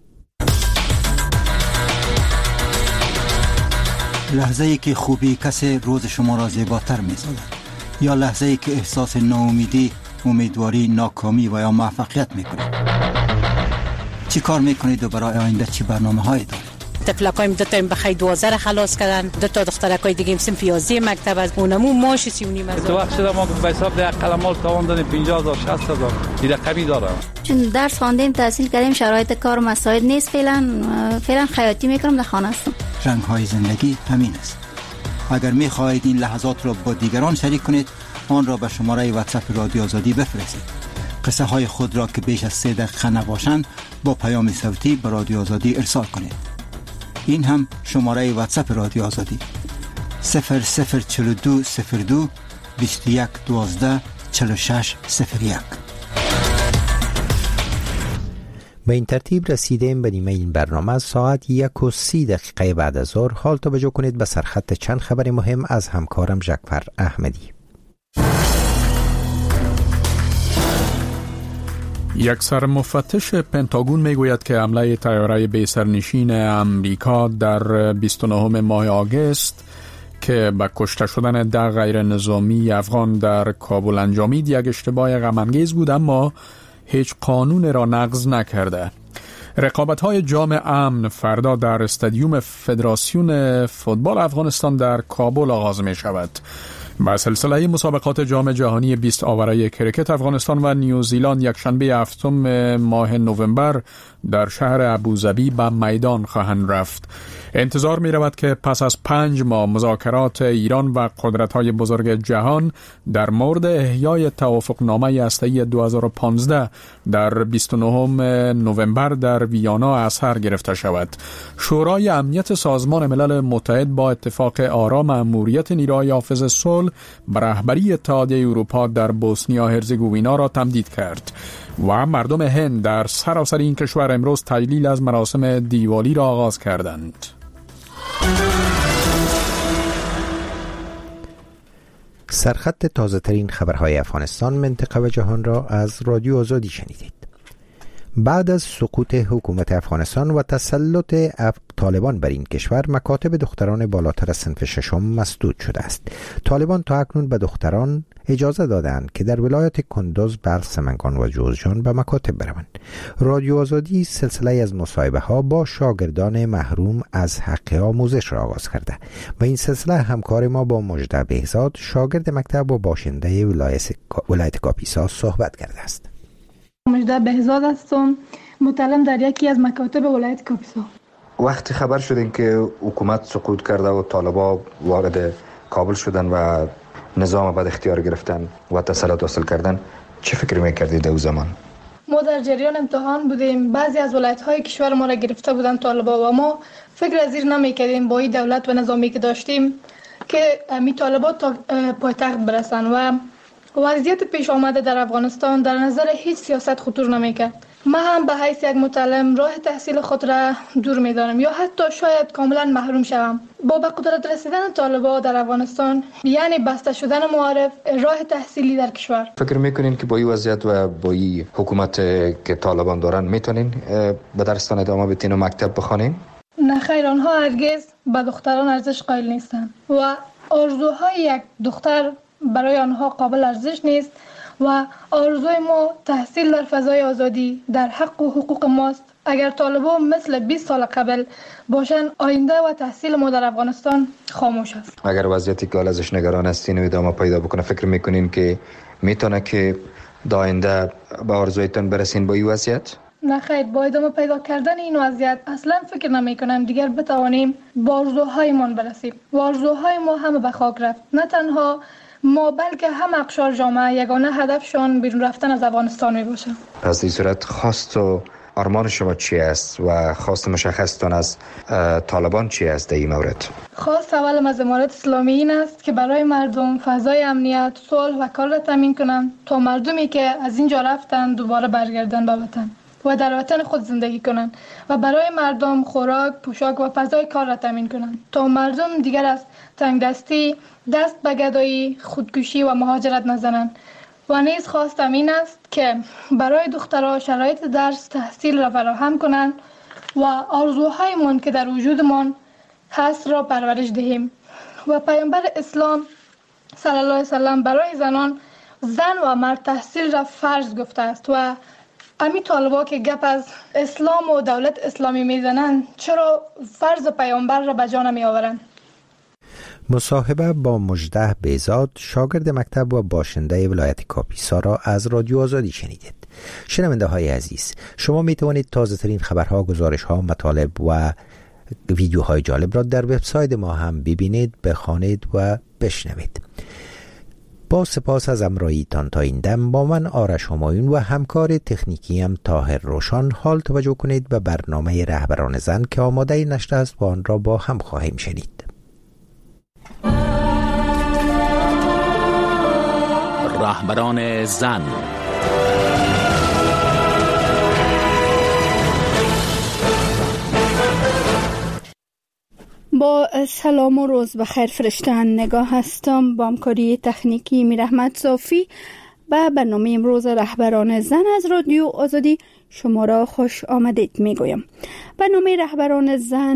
لحظه ای که خوبی کسی روز شما را زیباتر می‌سازد یا لحظه ای که احساس ناامیدی، امیدواری، ناکامی و یا موفقیت می‌کنید. چی کار می‌کنید و برای آینده چی برنامه‌هایی دارید؟ تفلکایم دو تا بخای 12 خلاص کردن، دو تا دخترکای دیگه صنف 11 مکتب از اونمو ماش 3.5 تو وقت شده ما به حساب ده قلمال تاوان دادیم 50000 60000 این رقمی داره. چون درس خواندیم تحصیل کردیم شرایط کار مساعد نیست، فعلا خیاطی میکنم در خانه هستم. رنگ های زندگی همین است. اگر می‌خواهید این لحظات را با دیگران شریک کنید آن را به شماره واتساپ رادیو آزادی بفرستید. قصه های خود را که بیش از 3 دقیقه نباشند با پیام صوتی به رادیو آزادی ارسال کنید. این هم شماره واتساپ رادیو آزادی 004202 21 12 46 01. به این ترتیب رسیدیم به نیمه این برنامه. از ساعت 1:30 بعد از ظهر حال توجه کنید به سرخط چند خبر مهم از همکارم جعفر احمدی. یک سرمفتش پنتاگون میگوید که حمله طیاره بی سرنشین امریکا در 29 ماه آگوست که به کشته شدن 10 غیر نظامی افغان در کابل انجامید یک اشتباه غم‌انگیز بود، اما هیچ قانون را نقض نکرده. رقابت‌های جام امن فردا در استادیوم فدراسیون فوتبال افغانستان در کابل آغاز می شود. با سلسله مسابقات جام جهانی 20 آوره کرکت افغانستان و نیوزیلند یکشنبه 7 ماه نوامبر در شهر ابوظبی به میدان خواهند رفت. انتظار می رود که پس از 5 ماه مذاکرات ایران و قدرت‌های بزرگ جهان در مورد احیای توافقنامه هسته‌ای 2015 در 29 نوامبر در ویانا از سر گرفته شود. شورای امنیت سازمان ملل متحد با اتفاق آرا مأموریت نیروهای حافظ صلح به رهبری اتحادیه اروپا در بوسنیا هرزگوینا را تمدید کرد و مردم هند در سراسر این کشور امروز تجلیل از مراسم دیوالی را آغاز کردند. سرخط تازه ترین خبرهای افغانستان، منطقه و جهان را از رادیو آزادی شنیدید. بعد از سقوط حکومت افغانستان و تسلط طالبان بر این کشور، مکاتب دختران بالاتر از صنف 6 مسدود شده است. طالبان تا اکنون به دختران اجازه دادند که در ولایت کندوز، بلخ، سمنگان و جوزجان به مکاتب بروند. رادیو آزادی سلسله از مصاحبه ها با شاگردان محروم از حق آموزش را آغاز کرده و این سلسله همکار ما با مجده بهزاد، شاگرد مکتب و باشنده ولایت کاپیسا صحبت کرده است. مجده بهزاد هستم، متعلم در یکی از مکاتب ولایت کاپیسا. وقتی خبر شدین که حکومت سقوط کرده و طالبان وارد کابل شدن و نظام بعد اختیار گرفتن و تسلط حاصل کردن، چه فکر میکردید در اون زمان؟ ما در جریان امتحان بودیم، بعضی از ولایت‌های کشور ما را گرفته بودن طالبان و ما فکر از این نمی‌کردیم با این دولت و نظامی که داشتیم که می طالبان تا پایتخت برسن و وضعیت پیش آمده در افغانستان در نظر هیچ سیاست خطور نمی‌کرد. من هم به حیث یک متعلم راه تحصیل خود را دور می‌دانم یا حتی شاید کاملا محروم شوم. با به قدرت رسیدن طالبان در افغانستان یعنی بسته شدن معارف راه تحصیلی در کشور. فکر می‌کنین که با این وضعیت و با این حکومت که طالبان دارن میتونین به درستان ادامه بدین و مکتب بخوانین؟ نه خیر، آنها هرگز به دختران ارزش قائل نیستند و آرزوهای یک دختر برای آنها قابل ارزش نیست و آرزوی ما تحصیل در فضای آزادی در حق و حقوق ماست. اگر طالبان مثل 20 سال قبل باشن، آینده و تحصیل ما در افغانستان خاموش است. اگر وضعیتی که ازش نگران هستین و ادامه پیدا بکنه، فکر میکنین که میتونه که در آینده به آرزویتون برسین با این وضعیت؟ نه خیر، با ادامه پیدا کردن این وضعیت اصلا فکر نمی کنم دیگر بتوانیم با آرزوهایمان برسیم. و آرزوهای ما همه به خاک رفت. نه تنها ما بلکه هم اقشار جامعه یگانه هدفشان بیرون رفتن از افغانستان می باشه. پس این صورت خواست و آرمان شما چی است و خواست مشخصتان از طالبان چی است در این مورد؟ خواست اولم از امارت اسلامی این است که برای مردم فضای امنیت، صلح و کار را تامین کنند تا مردمی که از اینجا رفتن دوباره برگردن به وطن و در وطن خود زندگی کنند و برای مردم خوراک، پوشاک و فضای کار را تامین کنند تا مردم دیگر از تنگدستی، دست به گدایی، خودکشی و مهاجرت نزنند. و نیز خواستم این است که برای دخترها شرایط درس تحصیل را فراهم کنند و آرزوهایمان که در وجودمان هست را پرورش دهیم. و پیامبر اسلام صلی الله علیه و سلم برای زنان، زن و مرد تحصیل را فرض گفته است و امی طالبا که گپ از اسلام و دولت اسلامی میزنن چرا فرض پیامبر را به جا نمی آورن؟ مصاحبه با مجده بهزاد، شاگرد مکتب و باشنده ولایت کاپیسا را از رادیو آزادی شنیدید. شنونده های عزیز، شما می توانید تازه ترین خبرها، گزارش ها، مطالب و ویدیوهای جالب را در وبسایت ما هم ببینید، بخوانید و بشنوید. با سپاس از همراهیتان تا این دم، با من آرش همایون و همکار تکنیکیم طاهر روشان حال توجه کنید به برنامه رهبران زن که آماده نشر است و آن را با هم خواهیم شنید. رهبران زن. با سلام و روز بخیر فرشتن نگاه هستم. با همکاری تکنیکی میرحمت صافی و برنامه امروز رهبران زن از رادیو آزادی شما را خوش آمدید میگویم. برنامه رهبران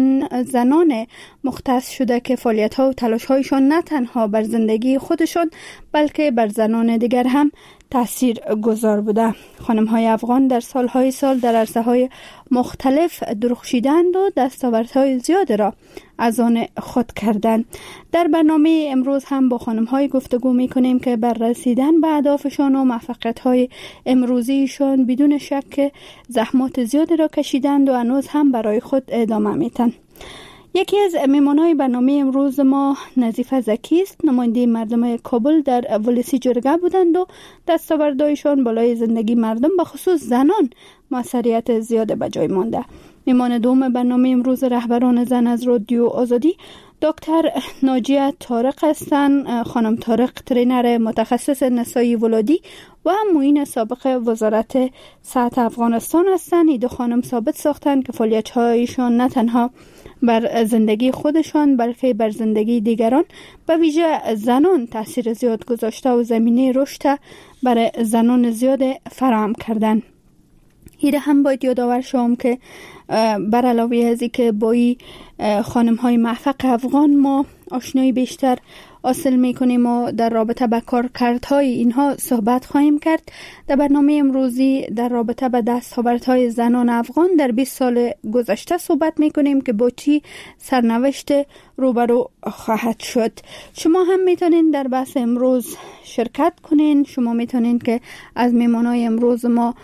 زنان مختص شده که فعالیت ها و تلاش هایشان نه تنها بر زندگی خودشان بلکه بر زنان دیگر هم تأثیر گذار بوده. خانم های افغان در سالهای سال در عرصه های مختلف درخشیدند و دستاوردهای زیاد را از آن خود کردند. در برنامه امروز هم با خانم های گفتگو می کنیم که بر رسیدن به اهدافشان و موفقیت های امروزیشان بدون شک زحمات زیاد را کشیدند و هنوز هم برای خود ادامه میتن. یکی از میمانهای برنامه امروز ما نظیفه زکی است. نماینده مردم کابل در ولسی جرگه بودند و دستاوردهایشان بالای زندگی مردم به خصوص زنان موثریت زیاد به جای مانده. میمان دوم برنامه امروز رهبران زن از رادیو آزادی دکتر ناجیه طارق هستند. خانم طارق ترینر متخصص نسایی ولادی و معین سابق وزارت صحت افغانستان هستند. این دو خانم ثابت ساختند که فعالیت‌هایشان نه تنها بر زندگی خودشان بلکه بر زندگی دیگران به ویژه زنان تاثیر زیاد گذاشته و زمینه رشد برای زنان زیاد فراهم کردند. ایره هم باید یادآور شوم که بر علاوه از اینکه با خانم های موفق افغان ما آشنایی بیشتر حاصل میکنیم و در رابطه با کارکردهای اینها صحبت خواهیم کرد. در برنامه امروزی در رابطه با دستاوردهای زنان افغان در 20 سال گذشته صحبت میکنیم که با چی سرنوشت روبرو خواهد شد. شما هم میتونین در بحث امروز شرکت کنین. شما میتونین که از میمانای امروز ما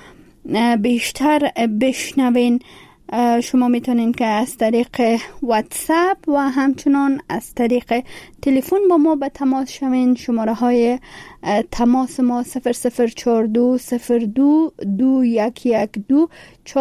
بیشتر بشنوین. شما میتونین که از طریق واتساپ و همچنان از طریق تلفن با ما به تماس شوین. شماره های تماس ما 0042 02 2112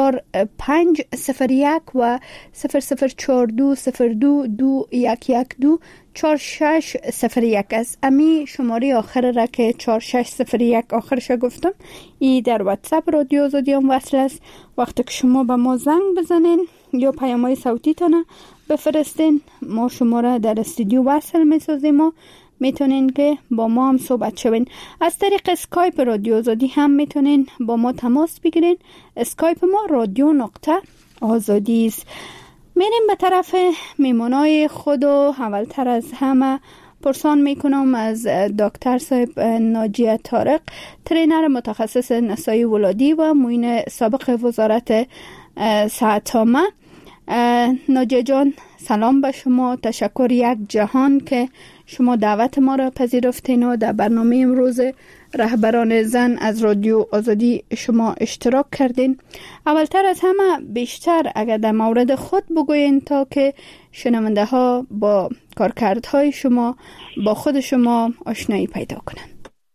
4501 و 0042 02 2112 4601 است. امی شماره آخر را که 4601 آخرش گفتم ای در واتساپ رادیو آزادی هم وصل است. وقتی که شما به ما زنگ بزنین یا پیام‌های صوتی تانه بفرستین ما شما را در استودیو وصل میسازیم و میتونین که با ما هم صحبت شوین. از طریق اسکایپ رادیو آزادی هم میتونین با ما تماس بگیرین. اسکایپ ما رادیو.آزادی است. میریم به طرف میمانای خود و اولتر از همه پرسان میکنم از دکتر صاحب ناجیه طارق ترینر متخصص نسایی ولادی و معین سابق وزارت صحت عامه. ناجیه جان سلام به شما. تشکر یک جهان که شما دعوت ما را پذیرفتین و در برنامه امروز رهبران زن از رادیو آزادی شما اشتراک کردین. اولتر از همه بیشتر اگر در مورد خود بگوین تا که شنونده ها با کارکردهای شما با خود شما آشنایی پیدا کنند.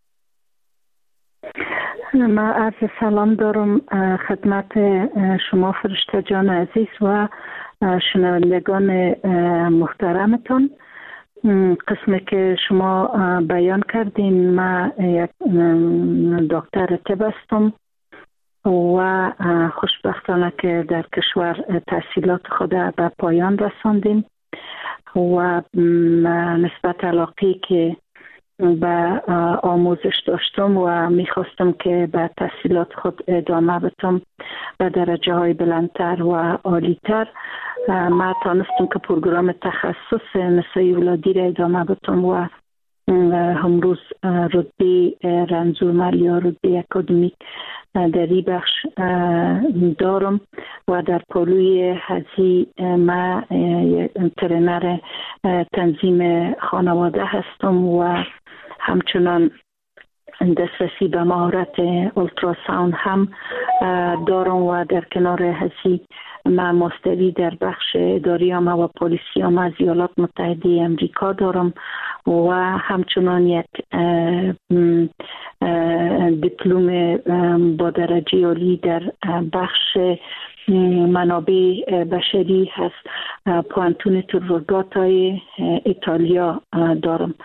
من عرض سلام دارم خدمت شما فرشته جان عزیز و شنوندگان محترمتون. قسمی که شما بیان کردین من یک دکتر طب هستم و خوشبختانه که در کشور تحصیلات خود به پایان رساندیم و نسبت علاقی که به آموزش داشتم و میخواستم که به تحصیلات خود ادامه بدم به درجه های بلندتر و عالیتر. ما تانستم که پروگرام تخصص نسایی ولادی را ادامه بدم و امروز رتبه رنزومر یا رتبه اکادمیک در این بخش دارم و در پولوی هزی ما ترینر تنظیم خانواده هستم و همچنان دسترسی به مهارت اولتراساوند هم دارم و در کنار هزی ما مستری در بخش اداریام و پلیسیام از ایالات متحده امریکا دارم و همچنان یک دیپلم با درجه عالی در بخش منابع بشری هست پوانتون تورگاتای ایتالیا دارم.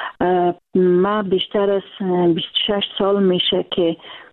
ما بیشتر از 26 سال میشه که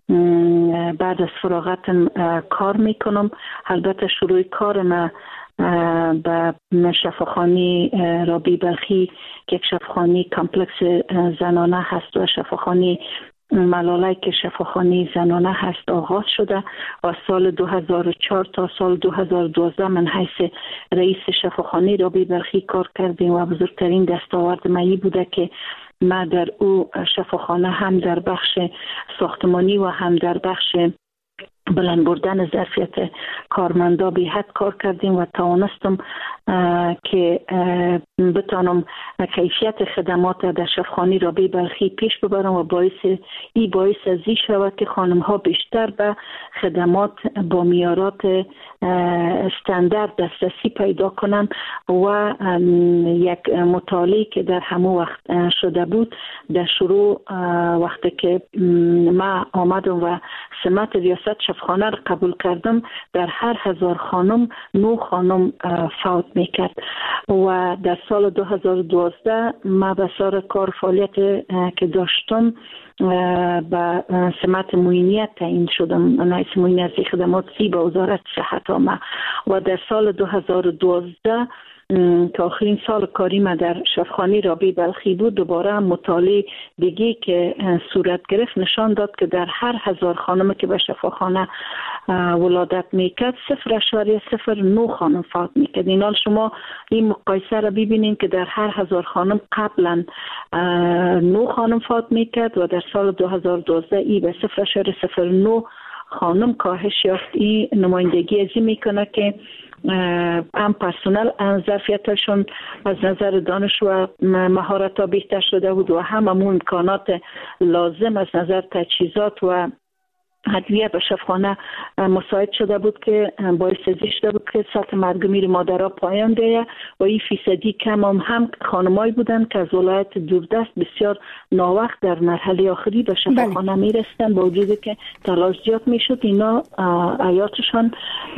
بعد از فراغتم کار میکنم. البته شروع کار ما به شفاخانه رابی بلخی که یک شفاخانه کامپلکس زنانه هست و شفاخانه ملاله که شفاخانه زنانه هست آغاز شده و سال 2004 تا سال 2012 من حیث رئیس شفاخانه رابی بلخی کار کردیم و بزرگترین دستاورد من بوده که ما در او شفاخانه هم در بخش ساختمانی و هم در بخش بلند بردن ظرفیت کارمندا به حد کار کردیم و توانستم که بتانم کیفیت خدمات در شفاخانه رابی بلخی پیش ببرم و باعث از این شود که خانم ها بیشتر به خدمات با معیارات استاندارد دسترسی پیدا کنند و یک مطالعه که در همون وقت شده بود در شروع وقتی که ما آمدم و سمت ریاست شفاخانه را قبول کردم در هر 1000 خانم 9 خانم فوت میکرد و در سال 2012 ما به سر کار فعالیت که داشتم به سمت معینیت تعیین شدم. رئیس معینیت خدمات به وزارت صحت آمد و در سال 2012 که آخرین سال کاری ما در شفاخانه رابی بلخی بود دوباره مطالعه دیگه که صورت گرفت نشان داد که در هر 1000 خانم که به شفاخانه ولادت میکرد 0.09 خانم فوت میکرد. این حال شما این مقایسه را ببینید که در هر 1000 خانم قبلا 9 خانم فوت میکرد و در سال 2012 ای به 0.09 خانم کاهش یافت. این نمایندگی ازی میکنه که هم پرسنل ظرفیتشون از نظر دانش و مهارت ها بهتر شده بود و هم امکانات لازم از نظر تجهیزات و ادویه به شفاخانه مساعد شده بود که باعث شده بود که سطح مرگ میر مادرها پایان بیاید و این فیصدی کم هم خانمایی بودند که از ولایت دوردست بسیار ناوقت در مرحله آخری به شفاخانه میرسیدند با وجودی که تلاش زیاد میشد اینا حیاتشان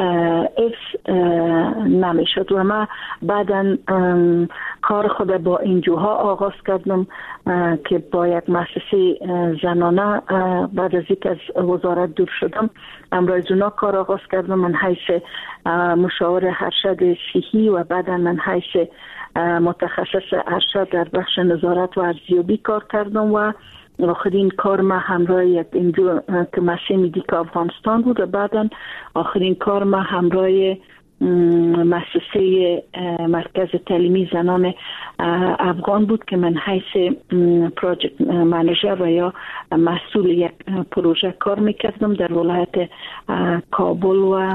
حفظ نمیشد و ما بعدا کار خود با انجوها آغاز کردم که با یک مؤسسه زنانه بعد از اینکه از وزارت دور شدم امروز اونا کار آغاز کردم. من حیث مشاور ارشد صحی و بعدا من حیث متخصص ارشد در بخش نظارت و ارزیابی کار کردم و آخرین کار ما همراه یک انجو که مؤسسه مدیکا افغانستان بود و بعدا آخرین کار ما همراه مؤسسه مرکز تعلیمی زنان افغان بود که من حیث پروژکت منیجر و یا مسئول یک پروژه کار میکردم در ولایت کابل و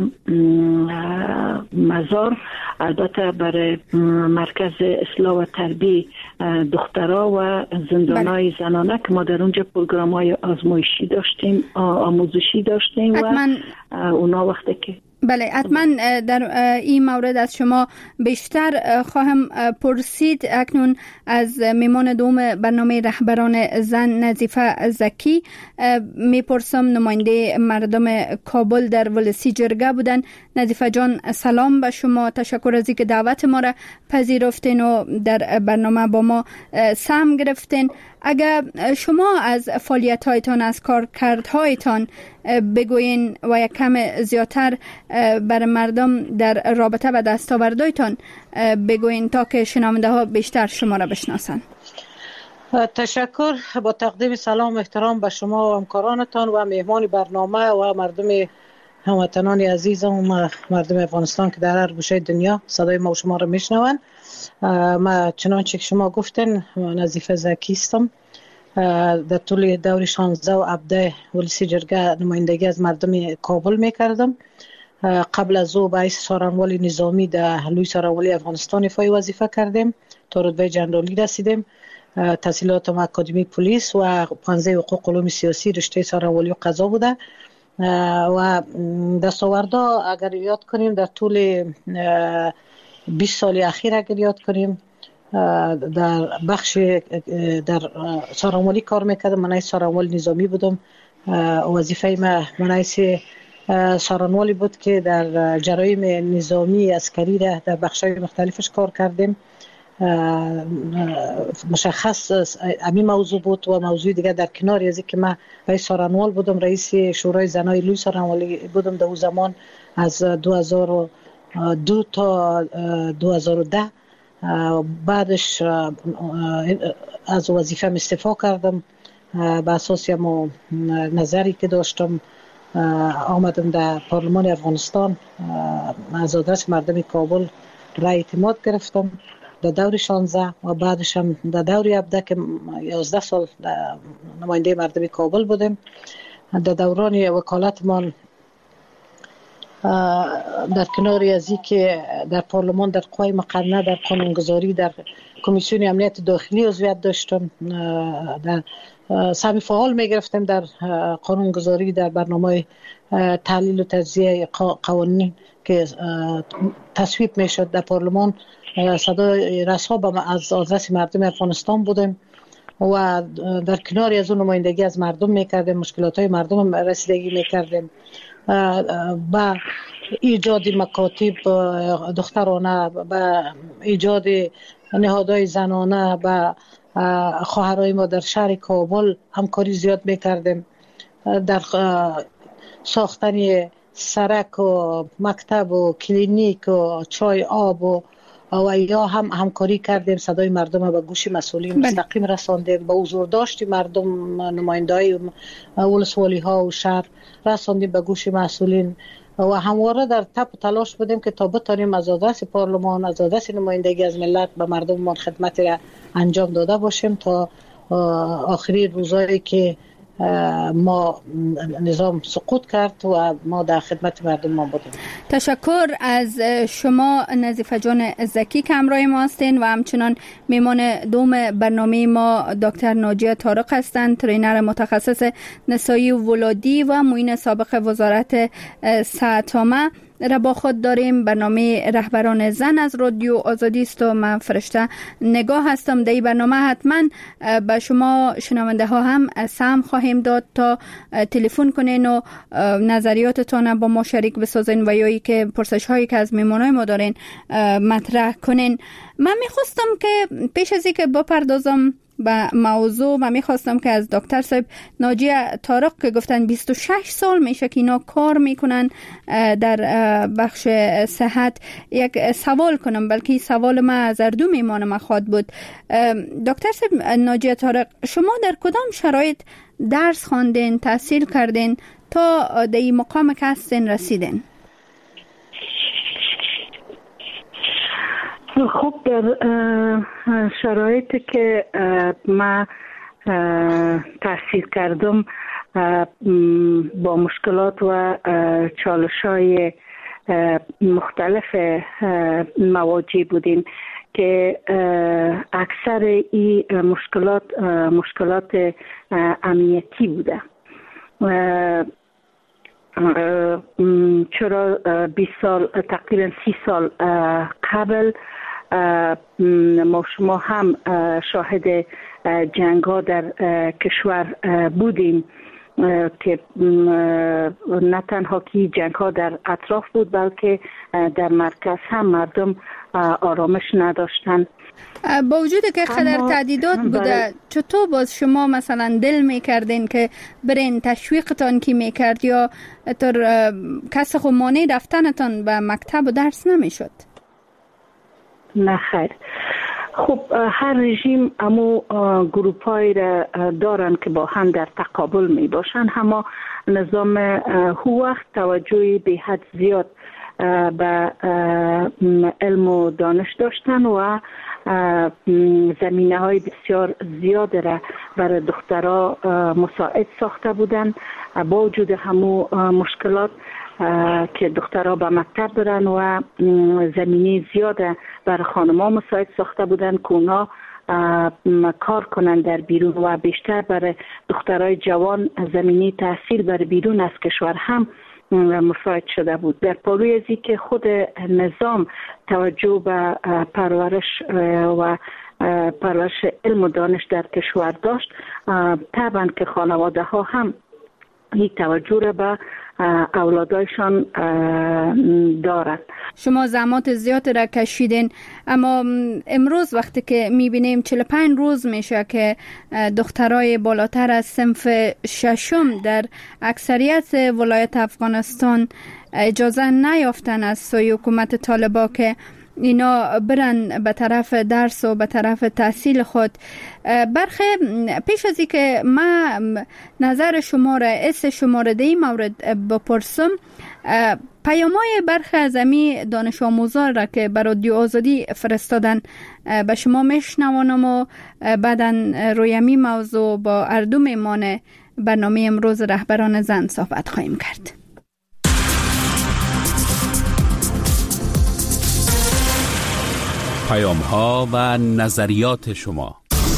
مزار. البته برای مرکز اصلاح و تربیه دخترها و زندانهای زنانه که ما در اونجا پروگرام‌های آزمایشی داشتیم آموزشی داشتیم و اونا وقتی که بله حتما در این مورد از شما بیشتر خواهم پرسید. اکنون از میمان دوم برنامه رهبران زن نظیفه زکی میپرسم. نماینده مردم کابل در ولسی جرگه بودن. نظیفه جان سلام به شما، تشکر از اینکه دعوت ما را پذیرفتین و در برنامه با ما سهم گرفتین. اگر شما از فعالیت‌هایتان از کارکردهایتان بگوین و یک کم زیادتر بر مردم در رابطه با دستاوردهایتان بگوین تا که شنونده ها بیشتر شما را بشناسند. تشکر. با تقدیم سلام و احترام به شما و همکارانتان و مهمان برنامه و مردم هموطنان عزیزم و مردم افغانستان که در هر گوشه دنیا صدای ما و شما را میشنوند. ما چنانچه که شما گفتن نظیفه زکی هستم در طول دور 16 و 17 ولسی جرگه نمایندگی از مردم کابل میکردم. قبل از او باعث سارنوالی نظامی در لوی سارنوالی افغانستان ایفای وظیفه کردیم تا رتبه جنرالی رسیدیم. تحصیلاتم اکادمی پلیس و پانزه حقوق علوم سیاسی رشته سارنوالی و قضا بوده و دستاوردا اگر یاد کنیم در طول 20 سال اخیر اگر یاد کنیم در بخش در سارنوالی کار میکردم. من سارنوال نظامی بودم. وظیفه من رئیس سارنوالی بود که در جرایم نظامی عسکری در بخش‌های مختلفش کار کردیم. مشخص همین موضوع بود و موضوع دیگه در کنار از که من رئیس سارنوال بودم، رئیس شورای زنای لوی سارنوالی بودم در اون زمان از 2002 تا 2010. بعدش از وظیفه استعفا کردم به اساس نظری که داشتم. آمدم در پارلمان افغانستان از آدرس مردم کابل رای اعتماد گرفتم در دور 16 و بعدش هم در دور 17 که 11 سال نماینده مردم کابل بودم. در دوران وکالتمان در کنار ازی که در پارلمان در قوای مقننه در قانونگذاری در کمیسیون امنیت داخلی عضویت داشتم. در سهمی فعال می گرفتم در قانونگذاری در برنامه تحلیل و تجزیه قوانین که تصویب می شد در پارلمان. صدای رسا از آدرس مردم افغانستان بودم و در کنار از اون نمایندگی از مردم می کردم، مشکلات های مردم رسیدگی می کردم با ایجاد مکاتب دخترانه، با ایجاد نهادهای زنانه، با خواهرای ما در شهر کابل همکاری زیاد میکردیم. در ساختن سرک و مکتب و کلینیک و چای آب و یا همکاری کردیم. صدای مردم به گوش مسئولین مستقیم رساندیم، به حضور داشت مردم، نماینده‌های ولسوالی ها و شهر رساندیم به گوش مسئولین و همواره در تپ و تلاش بودیم که تا بتانیم از آدرس پارلمان، از آدرس نمایندگی از ملت به مردم ما خدمت را انجام داده باشیم تا آخری روزایی که ما نظام سقوط کرد و ما در خدمت مردم ما بودیم. تشکر از شما نظیفه جان زکی که همراه ما هستین و همچنان میمان دوم برنامه ما دکتر ناجیه طارق هستند، ترینر متخصص نسایی و ولادی و معین سابق وزارت صحت را با خود داریم. برنامه رهبران زن از رادیو آزادی است و من فرشته نگاه هستم. در این برنامه حتما به شما شنونده ها هم سهم خواهیم داد تا تلفن کنین و نظریاتتان با ما شریک بسازین و یا که پرسش هایی که از میمونای ما دارین مطرح کنین. من میخواستم که پیش از اینکه بپردازم به موضوع و میخواستم که از دکتر صاحب ناجیه طارق که گفتن 26 سال میشه که اینا کار میکنن در بخش صحت یک سوال کنم، بلکه سوال ما از اردو میمانه ما خواد بود. دکتر صاحب ناجیه طارق، شما در کدام شرایط درس خواندین، تحصیل کردین تا در این مقام که هستین رسیدین؟ خب در شرایطی که ما تحصیل کردم با مشکلات و چالش‌های مختلف مواجه بودیم که اکثر این مشکلات امنیتی بوده. چرا 20 سال تقریبا 30 سال قبل ما شما هم شاهد جنگ ها در کشور بودیم که نه تنها که جنگ ها در اطراف بود بلکه در مرکز هم مردم آرامش نداشتن. با وجود که خطر تعدیدات بوده، چطور باز شما مثلا دل میکردین که برین؟ تشویقتان کی میکرد یا تر کس خو مانع رفتنتان به مکتب و درس نمیشد؟ نه خیر. خب هر رژیم امو گروپایی را دارن که با هم در تقابل می باشن. اما نظام هو وقت توجهی به حد زیاد به علم و دانش داشتن و زمینه های بسیار زیاد را برای دخترها مساعد ساخته بودن با وجود همو مشکلات که دخترها به مکتب برن و زمینه زیاده برای خانم‌ها مساعد ساخته بودن که اونا کار کنن در بیرون و بیشتر برای دخترای جوان زمینه تحصیل برای بیرون از کشور هم مساعد شده بود. در پالوی ازی که خود نظام توجه به پرورش علم و دانش در کشور داشت، طبعا که خانواده ها هم این توجه را به اولادایشان دارد. شما زحمات زیاد را کشیدین، اما امروز وقتی که میبینیم 45 روز میشه که دخترای بالاتر از صنف ششم در اکثریت ولایت افغانستان اجازه نیافتن از سوی حکومت طالبان که اینا برن به طرف درس و به طرف تحصیل خود. برخی پیش از اینکه ما نظر شما را شما را در این مورد بپرسم، پیام‌های برخی از امی دانش آموزان را که برای رادیو آزادی فرستادن به شما میشنوانم و بعداً روی امی موضوع با اردو میمان برنامه امروز رهبران زن صحبت خواهیم کرد. پیام‌ها و نظریات شما.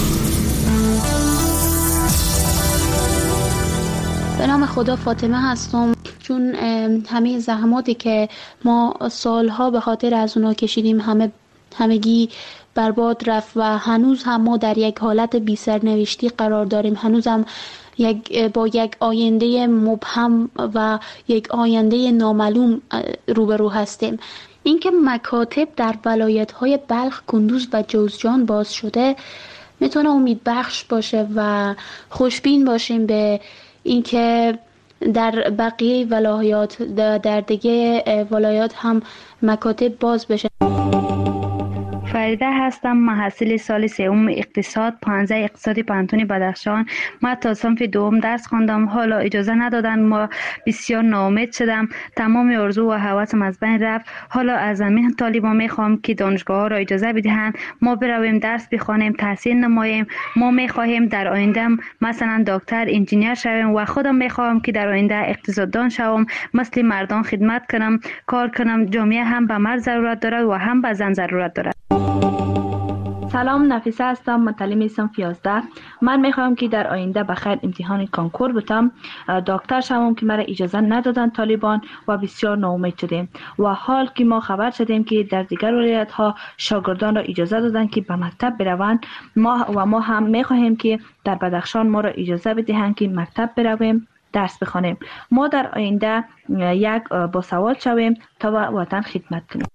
به نام خدا فاطمه هستم. چون همه زحماتی که ما سالها به خاطر از اونا کشیدیم همگی برباد رفت و هنوز هم ما در یک حالت بی سرنوشتی قرار داریم. هنوز هم با یک آینده مبهم و یک آینده نامعلوم روبرو هستیم. اینکه مکاتب در ولایت‌های بلخ، کندوز و جوزجان باز شده میتونه امید بخش باشه و خوشبین باشیم به اینکه در بقیه ولایات در دیگه ولایات هم مکاتب باز بشه. فریده هستم، محصل سال سوم اقتصاد 15 اقتصادی پانتون بدخشان. ما تا صنف دوم درس خواندم، حالا اجازه ندادن، ما بسیار ناامید شدم، تمام آرزو و هوسم از بین رفت. حالا از همین طالبان میخوام که دانشگاه ها را اجازه بدهند ما برویم درس بخوانیم، تحصیل نماییم. ما میخواهیم در آینده مثلا دکتر، انجینیر شویم و خودم میخوام که در آینده اقتصاددان شوم، مثل مردان خدمت کنم، کار کنم. جامعه هم به مرد ضرورت دارد و هم به زن ضرورت دارد. سلام، نفیسه هستم، متعلم صنف 11. من میخوام که در آینده بخیر امتحان کنکور بتم، دکتر شوم که مرا اجازه ندادن طالبان و بسیار ناامید شدیم. و حال که ما خبر شدیم که در دیگر ولایت ها شاگردان را اجازه دادن که به مکتب بروند، ما هم میخواهیم که در بدخشان ما را اجازه بدهند که مکتب برویم، درس بخوانیم. ما در آینده یک باسواد شویم تا وطن خدمت کنیم.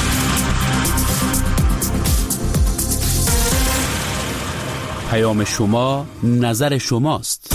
پیام شما، نظر شماست.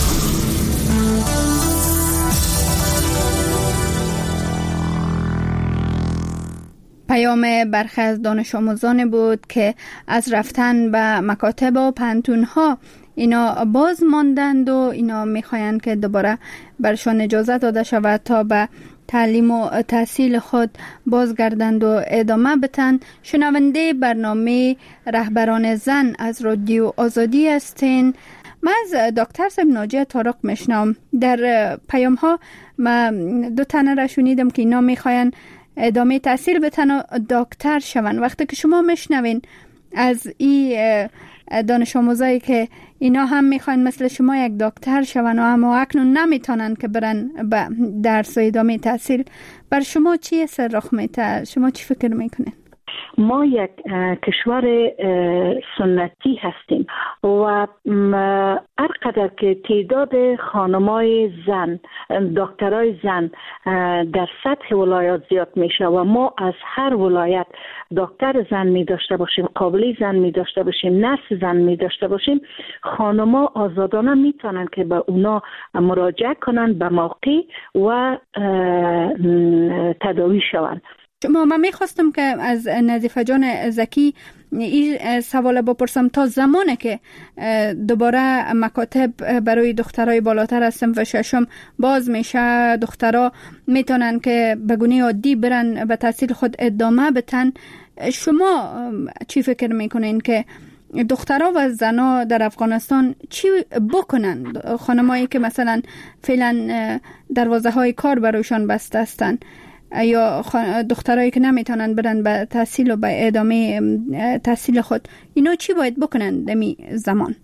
پیام برخی از دانش آموزان بود که از رفتن به مکاتب و پانتون‌ها اینا باز ماندند و اینا میخواین که دوباره برشان اجازه داده شود تا به تعلیم و تحصیل خود بازگردند و ادامه بدن. شنونده برنامه رهبران زن از رادیو آزادی هستین. من از دکتر صاحب ناجی طارق میشنم. در پیام ها من دو تنه را شنیدم که اینا میخواین ادامه تحصیل بدن و دکتر شون. وقتی که شما میشنوین از این دانش آموزایی که اینا هم میخواین مثل شما یک دکتر شون و اما اکنون نمیتونن که برن به درس و ادامه تحصیل، بر شما چی اثر رخ میده؟ شما چی فکر میکنین؟ ما یک کشور سنتی هستیم و هر قدر که تعداد خانمای زن، دکترای زن در سطح ولایات زیاد میشه و ما از هر ولایت دکتر زن می داشته باشیم، قابلی زن می داشته باشیم، نرس زن می داشته باشیم، خانما آزادانه میتونن که به اونا مراجعه کنن به موقع و تداوی شوند. من میخواستم که از نظیفه جان زکی این سوال بپرسم، تا زمانی که دوباره مکاتب برای دخترای بالاتر از صنف ششم باز میشه، دخترها میتونن که به گونه عادی برن به تحصیل خود ادامه بدن، شما چی فکر میکنین که دخترها و زنها در افغانستان چی بکنن؟ خانمایی که مثلا فعلا دروازه های کار برایشان بسته هستن یا دخترایی که نمیتونن برن به تحصیل و به ادامه تحصیل خود، اینا چی باید بکنن دمی زمان؟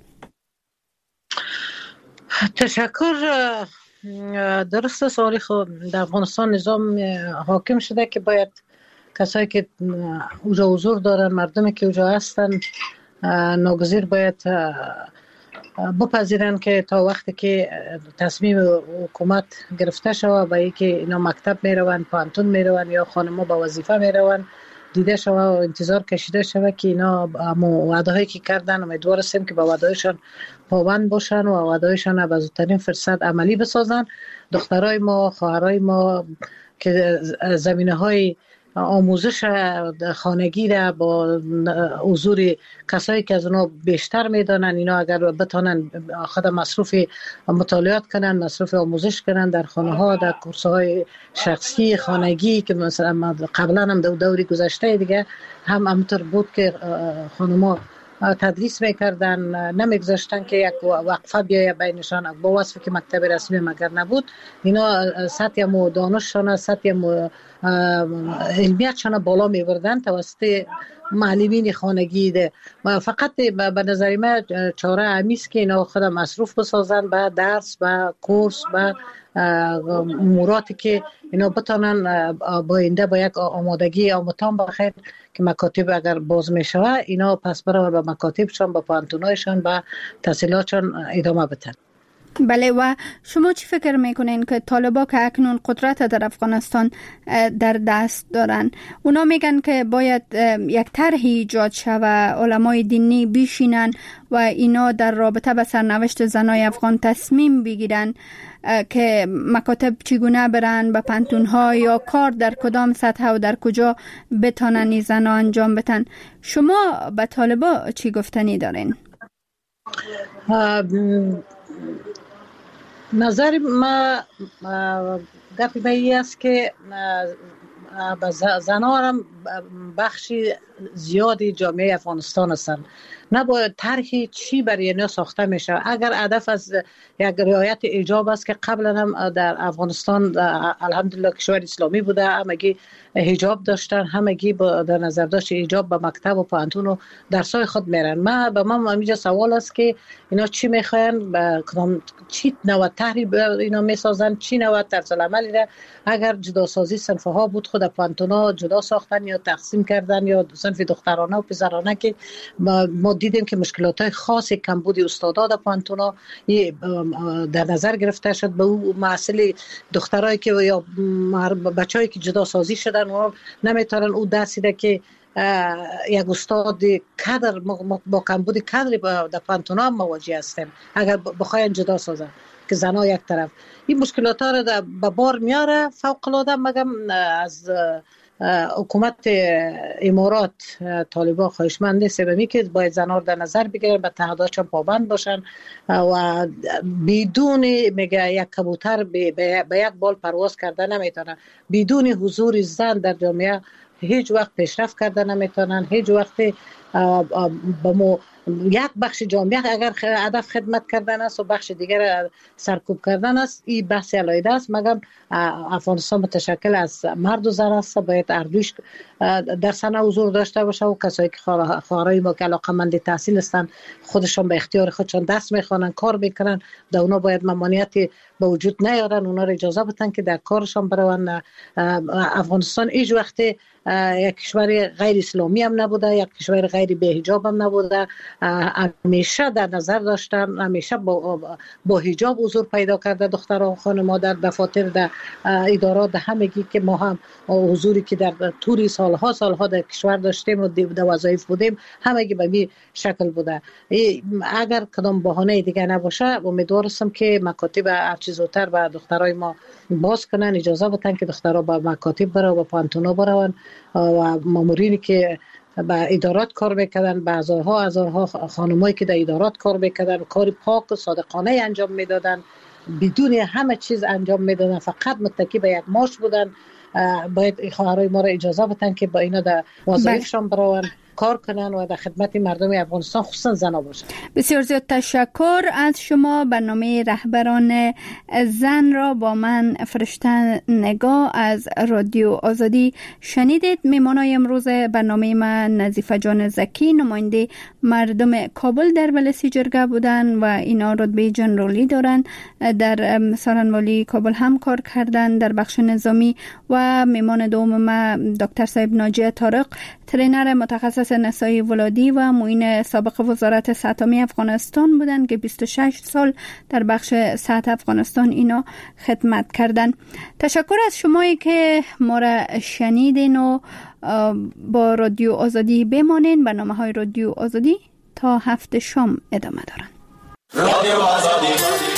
تشکر. درست سوالی خود در افغانستان نظام حاکم شده که باید کسایی که اوجا حضور دارن، مردمی که اوجا هستن، ناگزیر باید بپذیرن که تا وقتی که تصمیم حکومت گرفته شود به اینکه اینا مکتب میروند، پانتون میروند یا خانم‌ها به وظیفه میروند دیده شود و انتظار کشیده شود که اینا وعده هایی که کردن امیدوار هستیم که به وعده هایشان پابند باشن و وعده هایشان به زودترین فرصت عملی بسازن. دخترای ما، خواهرای ما که زمینه های آموزش خانگی را با حضور کسایی که از اونا بیشتر میدانن، اینا اگر بتانن خود مصروف مطالعات کنن، مصروف آموزش کنن در خانه ها، در کورس های شخصی خانگی که مثلا قبلا هم دوری گذشته دیگه هم همونطور بود که خانم‌ها تدریس میکردن، نمیگذاشتن که یک وقفه بیایه بینشان با وصفی که مکتب رسمی مگر نبود. اینا سطح مو دانششان، سطح مو علمیتشان بالا میبردن توسط معلمین خانگی ده. فقط به نظر من چاره همیست که اینا خود مصروف بسازن به درس، به کورس، به اموراتی که اینا بتانن با اینده با یک آمادگی آموزان بخیر که مکاتب اگر باز می شود اینا پس برای به مکاتبشان، به پانتونایشان، به تحصیلاتشان ادامه بدن. بله. و شما چی فکر میکنین که طالبا که اکنون قدرت در افغانستان در دست دارن، اونا میگن که باید یک طرح ایجاد شود، علمای دینی بیشینن و اینا در رابطه به سرنوشت زنای افغان تصمیم بگیرن که مکاتب چگونه برن، به پانتون‌ها یا کار در کدام سطح و در کجا بتانن زنها انجام بدن. شما به طالبا چی گفتنی دارین؟ نظر ما گفتی بایی است که زنها هم بخشی زیادی جامعه افغانستان هستند. نباید طرحی چی برای اینا ساخته میشه. اگر هدف از یک رعایت حجاب است که قبلا هم در افغانستان الحمدلله کشور اسلامی بوده، همگی حجاب داشتن، همگی در نظر داشت حجاب به مکتب و پانتون و درسای خود میرن. به من اینجا سوال است که اینا چی میخواین، چی نوع طرحی اینا میسازن، چی نوع طرز عملی را. اگر جدا سازی صنف ها بود، خود پانتونا جدا ساختن یا تقسیم کردن، یا صنف دخترانه و پسرانه که ما دیدیم که مشکلات های خاصی کمبود استادا در پانتونا در نظر گرفته شد. به اون مسئله دخترایی که یا بچه‌ای که جدا سازی شدن و نمیتونن اون دستیده که یک استاد کادر با کمبود کادر در پانتونا مواجه هستیم اگر بخواین جدا سازن که زنها یک طرف. این مشکلات ها را به بار میاره فوق العاده. مگم از حکومت امارات طالبان خواهشمند نیست که باید زنها در نظر بگیرن، به تعهداتشان پابند باشن و بدون میگه یک کبوتر به یک بال پرواز کرده نمیتونه. بدون حضور زن در جامعه هیچ وقت پیشرفت کرده نمیتونن. هیچ وقت با یک بخش جامعه اگر هدف خدمت کردن است و بخش دیگر سرکوب کردن است، این بحث علیحده است. مگم افغانستان متشکل از مرد و زن است، باید اردوش در صحنه حضور داشته باشه و کسایی که خواهرای ما که علاقه‌مند تحصیل هستن خودشون به اختیار خودشون درس میخوانن، کار میکنن، در اونا باید ممانعتی به وجود نیارن، اونا را اجازه بدن که در کارشون برون. افغانستان هیچ وقت یک کشور غیر اسلامی هم نبوده، یک کشور غیر به حجاب هم نبوده. همیشه در نظر داشتن، همیشه با حجاب حضور پیدا کرده دختران و خانم‌ها در دفاتر، در ادارات، همگی که ما هم حضوری که در طول سالها در کشور داشتیم و در وظایف بودیم همگی به این شکل بوده. اگر کدام بهانه دیگه نباشه امیدوارم که مکاتب هر چیز زودتر به دخترای ما باز کنن، اجازه بدن که دخترها به مکاتب برن و پانتونا برن و مامورینی که به ادارات کار میکردن، به هزارها خانمایی که در ادارات کار میکردن کار پاک و صادقانه انجام میدادن، بدون همه چیز انجام میدادن، فقط متکی به یک ماش بودن. باید خواهرای ما را اجازه بدن که با اینا در وظایفشان برن کار کنن و در خدمت مردم افغانستان خصوصا زنا باشن. بسیار زیاد تشکر از شما. برنامه رهبران زن را با من فرشته نگاه از رادیو آزادی شنیدید. میمانای امروز برنامه من نظیفه جان زکی، نماینده مردم کابل در ولسی جرگه بودن و اینا رتبه جنرالی دارن، در سارنوالی کابل هم کار کردن در بخش نظامی. و میمان دوم ما دکتر صاحب ناجی طارق، ترینر متخصص نسای ولادی و معین سابق وزارت صحت عامه افغانستان بودن که 26 سال در بخش صحت افغانستان اینا خدمت کردن. تشکر از شمایی که ما را شنیدین و با رادیو آزادی بمانین. برنامه‌های رادیو آزادی تا هفته شام ادامه دارن. رادیو آزادی